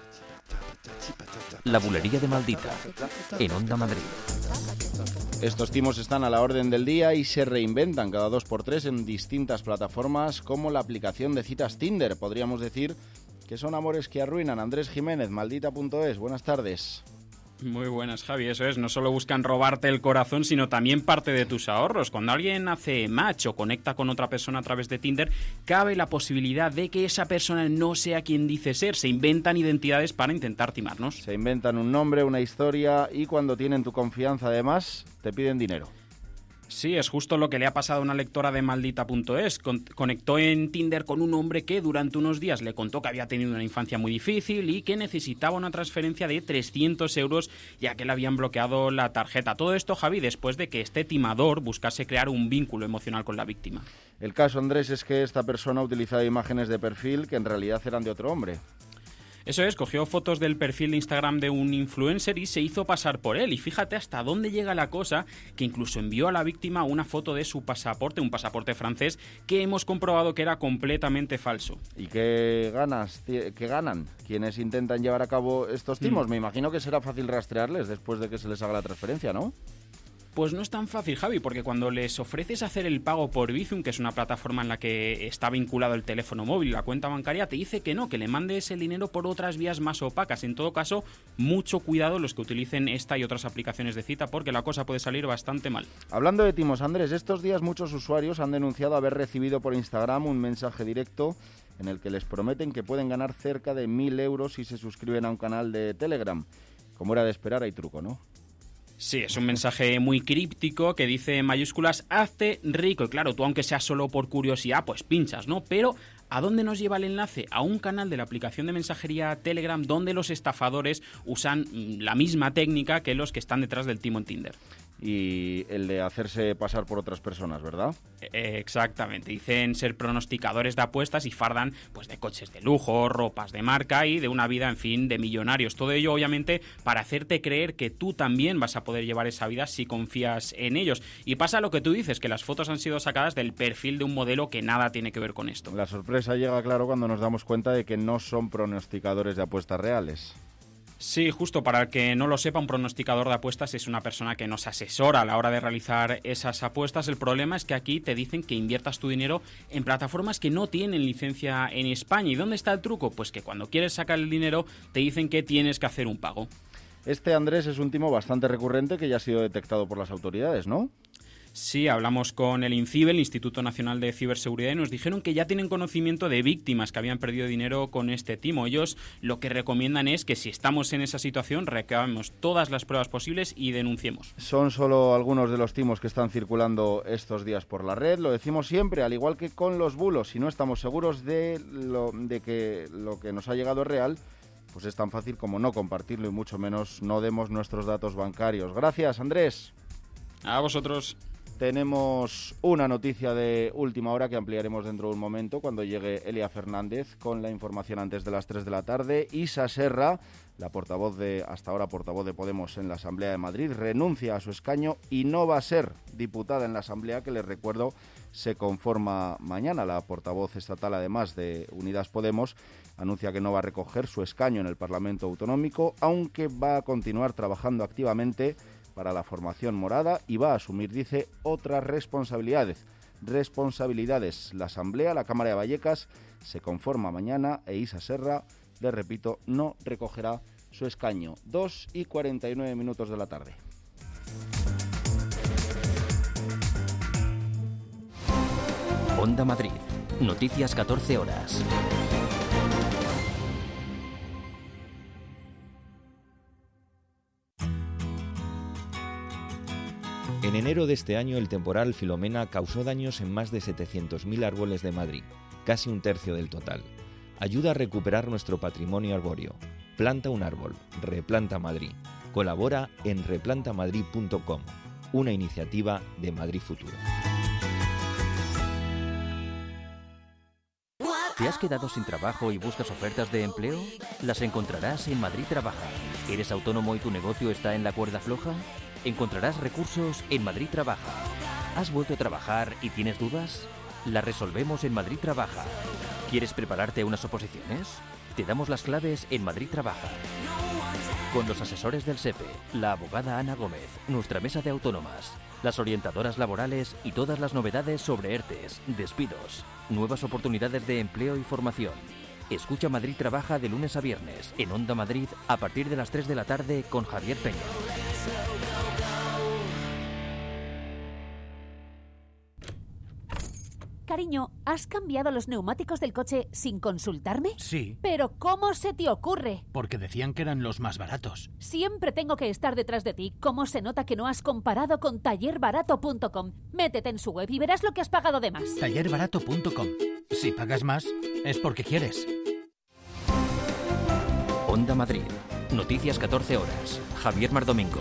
La bulería de Maldita, en Onda Madrid. Estos timos están a la orden del día y se reinventan cada dos por tres en distintas plataformas, como la aplicación de citas Tinder. Podríamos decir que son amores que arruinan. Andrés Jiménez, maldita punto es, buenas tardes. Muy buenas, Javi, eso es, no solo buscan robarte el corazón, sino también parte de tus ahorros. Cuando alguien hace match o conecta con otra persona a través de Tinder, cabe la posibilidad de que esa persona no sea quien dice ser. Se inventan identidades para intentar timarnos. Se inventan un nombre, una historia, y cuando tienen tu confianza, además, te piden dinero. Sí, es justo lo que le ha pasado a una lectora de maldita punto es. Con- conectó en Tinder con un hombre que durante unos días le contó que había tenido una infancia muy difícil y que necesitaba una transferencia de trescientos euros ya que le habían bloqueado la tarjeta. Todo esto, Javi, después de que este timador buscase crear un vínculo emocional con la víctima. El caso, Andrés, es que esta persona utilizaba imágenes de perfil que en realidad eran de otro hombre. Eso es, cogió fotos del perfil de Instagram de un influencer y se hizo pasar por él. Y fíjate hasta dónde llega la cosa, que incluso envió a la víctima una foto de su pasaporte, un pasaporte francés, que hemos comprobado que era completamente falso. ¿Y qué ganas, qué ganan quienes intentan llevar a cabo estos timos? Mm. Me imagino que será fácil rastrearles después de que se les haga la transferencia, ¿no? Pues no es tan fácil, Javi, porque cuando les ofreces hacer el pago por Bizum, que es una plataforma en la que está vinculado el teléfono móvil, la cuenta bancaria, te dice que no, que le mandes el dinero por otras vías más opacas. En todo caso, mucho cuidado los que utilicen esta y otras aplicaciones de cita, porque la cosa puede salir bastante mal. Hablando de timos, Andrés, estos días muchos usuarios han denunciado haber recibido por Instagram un mensaje directo en el que les prometen que pueden ganar cerca de mil euros si se suscriben a un canal de Telegram. Como era de esperar, hay truco, ¿no? Sí, es un mensaje muy críptico que dice en mayúsculas, hazte rico. Y claro, tú aunque sea solo por curiosidad, pues pinchas, ¿no? Pero ¿a dónde nos lleva el enlace? A un canal de la aplicación de mensajería Telegram donde los estafadores usan la misma técnica que los que están detrás del timo en Tinder. Y el de hacerse pasar por otras personas, ¿verdad? Eh, exactamente, dicen ser pronosticadores de apuestas y fardan pues de coches de lujo, ropas de marca y de una vida, en fin, de millonarios. Todo ello, obviamente, para hacerte creer que tú también vas a poder llevar esa vida si confías en ellos. Y pasa lo que tú dices, que las fotos han sido sacadas del perfil de un modelo que nada tiene que ver con esto. La sorpresa llega, claro, cuando nos damos cuenta de que no son pronosticadores de apuestas reales. Sí, justo, para el que no lo sepa, un pronosticador de apuestas es una persona que nos asesora a la hora de realizar esas apuestas. El problema es que aquí te dicen que inviertas tu dinero en plataformas que no tienen licencia en España. ¿Y dónde está el truco? Pues que cuando quieres sacar el dinero te dicen que tienes que hacer un pago. Este, Andrés, es un timo bastante recurrente que ya ha sido detectado por las autoridades, ¿no? Sí, hablamos con el INCIBE, el Instituto Nacional de Ciberseguridad, y nos dijeron que ya tienen conocimiento de víctimas que habían perdido dinero con este timo. Ellos lo que recomiendan es que si estamos en esa situación recabemos todas las pruebas posibles y denunciemos. Son solo algunos de los timos que están circulando estos días por la red. Lo decimos siempre, al igual que con los bulos, si no estamos seguros de, lo, de que lo que nos ha llegado es real, pues es tan fácil como no compartirlo y mucho menos no demos nuestros datos bancarios. Gracias, Andrés. A vosotros. Tenemos una noticia de última hora que ampliaremos dentro de un momento cuando llegue Elia Fernández con la información antes de las tres de la tarde. Isa Serra, la portavoz de, hasta ahora portavoz de Podemos en la Asamblea de Madrid, renuncia a su escaño y no va a ser diputada en la Asamblea, que les recuerdo se conforma mañana. La portavoz estatal, además de Unidas Podemos, anuncia que no va a recoger su escaño en el Parlamento Autonómico, aunque va a continuar trabajando activamente para la formación morada y va a asumir, dice, otras responsabilidades. Responsabilidades. La Asamblea, la Cámara de Vallecas, se conforma mañana e Isa Serra, le repito, no recogerá su escaño. dos y cuarenta y nueve minutos de la tarde. Onda Madrid. Noticias catorce horas. En enero de este año, el temporal Filomena causó daños en más de setecientos mil árboles de Madrid, casi un tercio del total. Ayuda a recuperar nuestro patrimonio arbóreo. Planta un árbol. Replanta Madrid. Colabora en replanta madrid punto com, una iniciativa de Madrid Futuro. ¿Te has quedado sin trabajo y buscas ofertas de empleo? Las encontrarás en Madrid Trabaja. ¿Eres autónomo y tu negocio está en la cuerda floja? Encontrarás recursos en Madrid Trabaja. ¿Has vuelto a trabajar y tienes dudas? Las resolvemos en Madrid Trabaja. ¿Quieres prepararte a unas oposiciones? Te damos las claves en Madrid Trabaja. Con los asesores del SEPE, la abogada Ana Gómez, nuestra mesa de autónomas, las orientadoras laborales y todas las novedades sobre ERTES, despidos, nuevas oportunidades de empleo y formación. Escucha Madrid Trabaja de lunes a viernes en Onda Madrid a partir de las tres de la tarde con Javier Peña. Cariño, ¿has cambiado los neumáticos del coche sin consultarme? Sí. ¿Pero cómo se te ocurre? Porque decían que eran los más baratos. Siempre tengo que estar detrás de ti. ¿Cómo se nota que no has comparado con taller barato punto com? Métete en su web y verás lo que has pagado de más. taller barato punto com. Si pagas más, es porque quieres. Onda Madrid. Noticias catorce horas. Javier Mardomingo.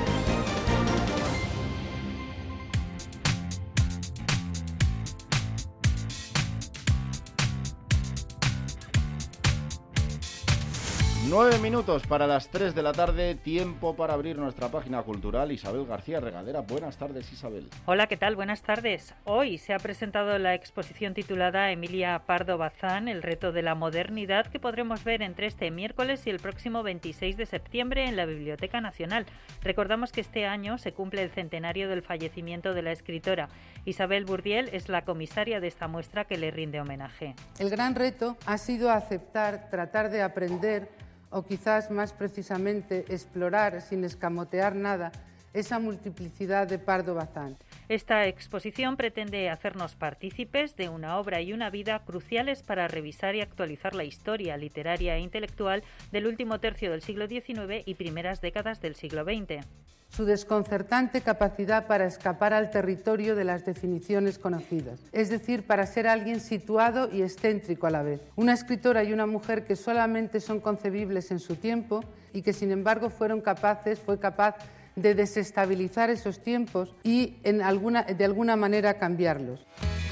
Nueve minutos para las tres de la tarde, tiempo para abrir nuestra página cultural. Isabel García Regadera, buenas tardes, Isabel. Hola, ¿qué tal? Buenas tardes. Hoy se ha presentado la exposición titulada Emilia Pardo Bazán, el reto de la modernidad, que podremos ver entre este miércoles y el próximo veintiséis de septiembre en la Biblioteca Nacional. Recordamos que este año se cumple el centenario del fallecimiento de la escritora. Isabel Burdiel es la comisaria de esta muestra que le rinde homenaje. El gran reto ha sido aceptar, tratar de aprender, o quizás más precisamente explorar, sin escamotear nada, esa multiplicidad de Pardo Bazán. Esta exposición pretende hacernos partícipes de una obra y una vida cruciales para revisar y actualizar la historia literaria e intelectual del último tercio del siglo diecinueve y primeras décadas del siglo veinte. Su desconcertante capacidad para escapar al territorio de las definiciones conocidas, es decir, para ser alguien situado y excéntrico a la vez. Una escritora y una mujer que solamente son concebibles en su tiempo y que sin embargo fueron capaces, fue capaz de desestabilizar esos tiempos y en alguna, de alguna manera cambiarlos.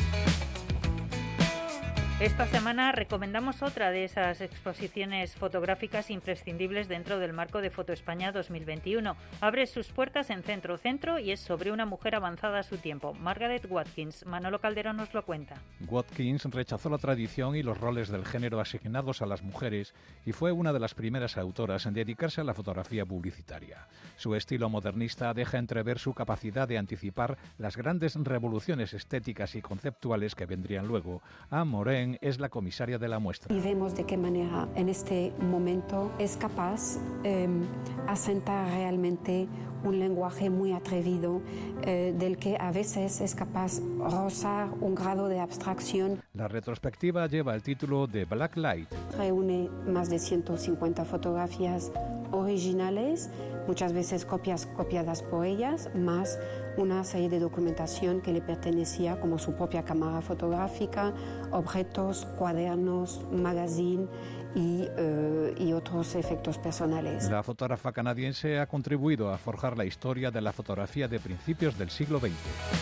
Esta semana recomendamos otra de esas exposiciones fotográficas imprescindibles dentro del marco de Foto España dos mil veintiuno. Abre sus puertas en Centro Centro y es sobre una mujer avanzada a su tiempo, Margaret Watkins. Manolo Calderón nos lo cuenta. Watkins rechazó la tradición y los roles del género asignados a las mujeres y fue una de las primeras autoras en dedicarse a la fotografía publicitaria. Su estilo modernista deja entrever su capacidad de anticipar las grandes revoluciones estéticas y conceptuales que vendrían luego a Moren, Carmen es la comisaria de la muestra. Y vemos de qué manera en este momento es capaz de eh, asentar realmente un lenguaje muy atrevido, eh, del que a veces es capaz rozar un grado de abstracción. La retrospectiva lleva el título de Black Light. Reúne más de ciento cincuenta fotografías originales, muchas veces copias copiadas por ellas, más una serie de documentación que le pertenecía como su propia cámara fotográfica, objetos, cuadernos, magazine y, uh, y otros efectos personales. La fotógrafa canadiense ha contribuido a forjar la historia de la fotografía de principios del siglo veinte.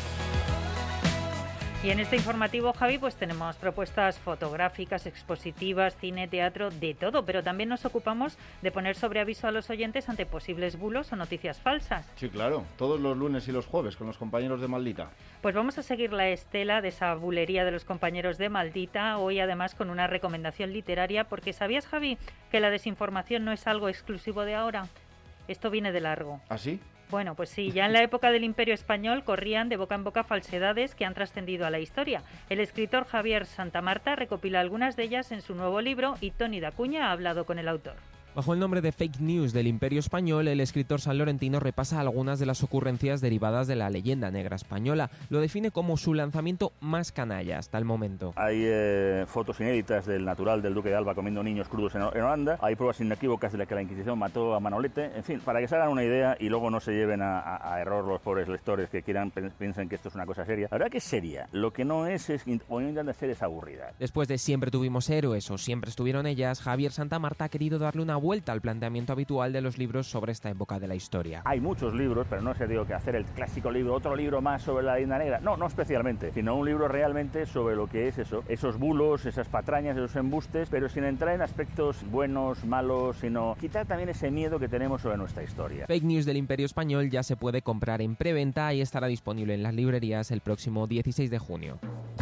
Y en este informativo, Javi, pues tenemos propuestas fotográficas, expositivas, cine, teatro, de todo, pero también nos ocupamos de poner sobre aviso a los oyentes ante posibles bulos o noticias falsas. Sí, claro, todos los lunes y los jueves con los compañeros de Maldita. Pues vamos a seguir la estela de esa bulería de los compañeros de Maldita, hoy además con una recomendación literaria, porque ¿sabías, Javi, que la desinformación no es algo exclusivo de ahora? Esto viene de largo. ¿Ah, sí? Bueno, pues sí, ya en la época del Imperio Español corrían de boca en boca falsedades que han trascendido a la historia. El escritor Javier Santamarta recopila algunas de ellas en su nuevo libro y Toni Dacuña ha hablado con el autor. Bajo el nombre de Fake News del Imperio Español, el escritor sanlorentino repasa algunas de las ocurrencias derivadas de la leyenda negra española. Lo define como su lanzamiento más canalla hasta el momento. Hay eh, fotos inéditas del natural del duque de Alba comiendo niños crudos en, en Holanda. Hay pruebas inequívocas de la que la Inquisición mató a Manolete. En fin, para que se hagan una idea y luego no se lleven a, a, a error los pobres lectores que quieran piensen que esto es una cosa seria. La verdad que es seria. Lo que no es, es o no intenta ser, es aburrida. Después de Siempre tuvimos héroes o Siempre estuvieron ellas, Javier Santamarta ha querido darle una vuelta al planteamiento habitual de los libros sobre esta época de la historia. Hay muchos libros, pero no se digo que hacer el clásico libro, otro libro más sobre la leyenda negra. No, no especialmente, sino un libro realmente sobre lo que es eso, esos bulos, esas patrañas, esos embustes, pero sin entrar en aspectos buenos, malos, sino quitar también ese miedo que tenemos sobre nuestra historia. Fake News del Imperio Español ya se puede comprar en preventa y estará disponible en las librerías el próximo dieciséis de junio.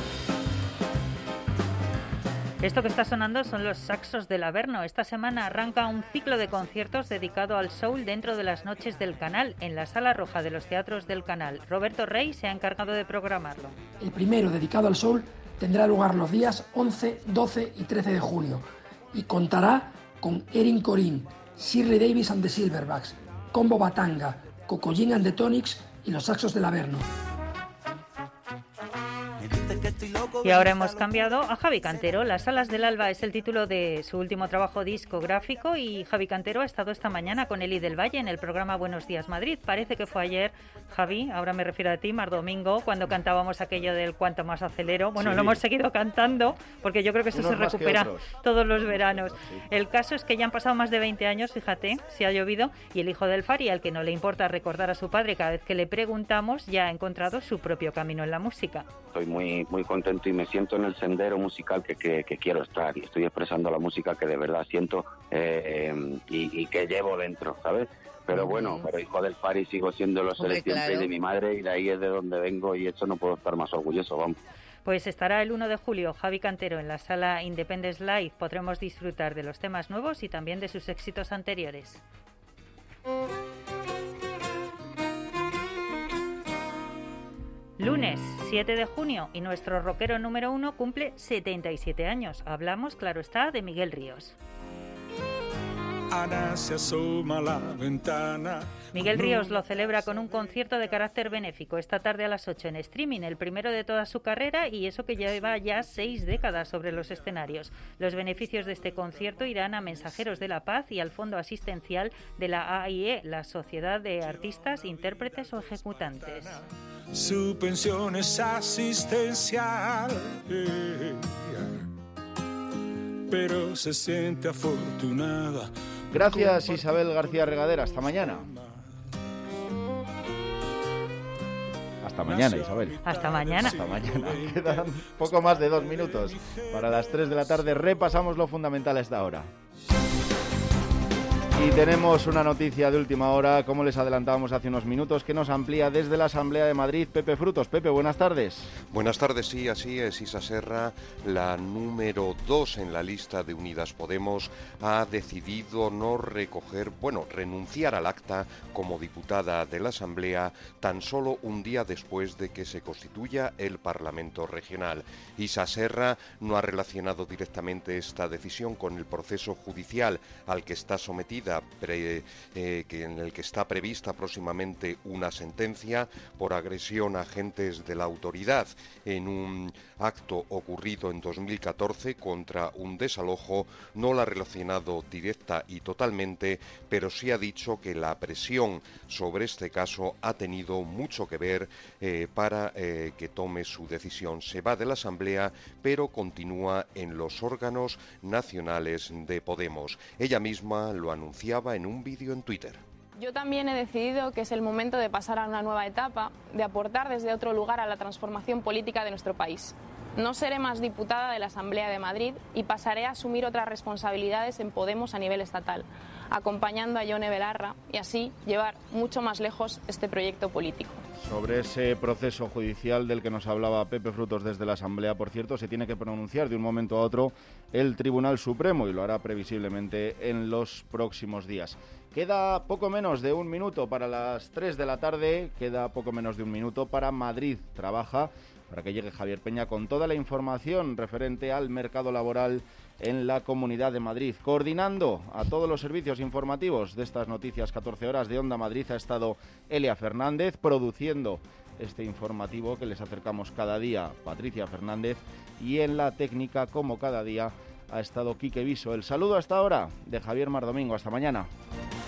Esto que está sonando son los Saxos del Averno. Esta semana arranca un ciclo de conciertos dedicado al soul dentro de las noches del Canal, en la Sala Roja de los Teatros del Canal. Roberto Rey se ha encargado de programarlo. El primero, dedicado al soul, tendrá lugar los días once, doce y trece de junio y contará con Erin Corín, Shirley Davis and the Silverbacks, Combo Batanga, Cocollín and the Tonics y los Saxos del Averno. Y ahora hemos cambiado a Javi Cantero. Las alas del alba es el título de su último trabajo discográfico y Javi Cantero ha estado esta mañana con Eli del Valle en el programa Buenos Días Madrid. Parece que fue ayer, Javi, ahora me refiero a ti, Mar Domingo, cuando cantábamos aquello del cuanto más acelero. Bueno, sí, lo hemos seguido cantando porque yo creo que eso se recupera todos los veranos. Sí. El caso es que ya han pasado más de veinte años, fíjate, si ha llovido, y el hijo del Fari, al que no le importa recordar a su padre cada vez que le preguntamos, ya ha encontrado su propio camino en la música. Estoy muy, muy contento y me siento en el sendero musical que, que, que quiero estar y estoy expresando la música que de verdad siento eh, eh, y, y que llevo dentro, ¿sabes? Pero bueno, pero hijo del Fari sigo siendo lo seré siempre claro. De mi madre y de ahí es de donde vengo y eso no puedo estar más orgulloso, vamos. Pues estará el uno de julio Javi Cantero en la sala Independence Live. Podremos disfrutar de los temas nuevos y también de sus éxitos anteriores. Lunes siete de junio y nuestro rockero número uno cumple setenta y siete años. Hablamos, claro está, de Miguel Ríos. Ana se asoma a la ventana. Miguel Ríos lo celebra con un concierto de carácter benéfico esta tarde a las ocho en streaming, el primero de toda su carrera y eso que lleva ya seis décadas sobre los escenarios. Los beneficios de este concierto irán a Mensajeros de la Paz y al Fondo Asistencial de la A I E, la Sociedad de Artistas, Intérpretes o Ejecutantes. Su pensión es asistencial, pero se siente afortunada. Gracias, Isabel García Regadera. Hasta mañana. Hasta mañana, Isabel. Hasta mañana. Hasta mañana. Quedan poco más de dos minutos. Para las tres de la tarde repasamos lo fundamental a esta hora. Y tenemos una noticia de última hora, como les adelantábamos hace unos minutos, que nos amplía desde la Asamblea de Madrid Pepe Frutos. Pepe, buenas tardes. Buenas tardes, sí, así es. Isa Serra, la número dos en la lista de Unidas Podemos, ha decidido no recoger, bueno, renunciar al acta como diputada de la Asamblea tan solo un día después de que se constituya el Parlamento Regional. Isa Serra no ha relacionado directamente esta decisión con el proceso judicial al que está sometida, Pre, eh, que en el que está prevista próximamente una sentencia por agresión a agentes de la autoridad en un acto ocurrido en dos mil catorce contra un desalojo. No la ha relacionado directa y totalmente, pero sí ha dicho que la presión sobre este caso ha tenido mucho que ver eh, para eh, que tome su decisión. Se va de la Asamblea, pero continúa en los órganos nacionales de Podemos. Ella misma lo anunció en un vídeo en Twitter. Yo también he decidido que es el momento de pasar a una nueva etapa, de aportar desde otro lugar a la transformación política de nuestro país. No seré más diputada de la Asamblea de Madrid y pasaré a asumir otras responsabilidades en Podemos a nivel estatal, acompañando a Yone Belarra y así llevar mucho más lejos este proyecto político. Sobre ese proceso judicial del que nos hablaba Pepe Frutos desde la Asamblea, por cierto, se tiene que pronunciar de un momento a otro el Tribunal Supremo y lo hará previsiblemente en los próximos días. Queda poco menos de un minuto para las tres de la tarde, queda poco menos de un minuto para Madrid Trabaja, para que llegue Javier Peña con toda la información referente al mercado laboral en la Comunidad de Madrid. Coordinando a todos los servicios informativos de estas noticias catorce horas de Onda Madrid ha estado Elia Fernández, produciendo este informativo que les acercamos cada día Patricia Fernández, y en la técnica, como cada día, ha estado Quique Viso. El saludo hasta ahora de Javier Mardomingo. Hasta mañana.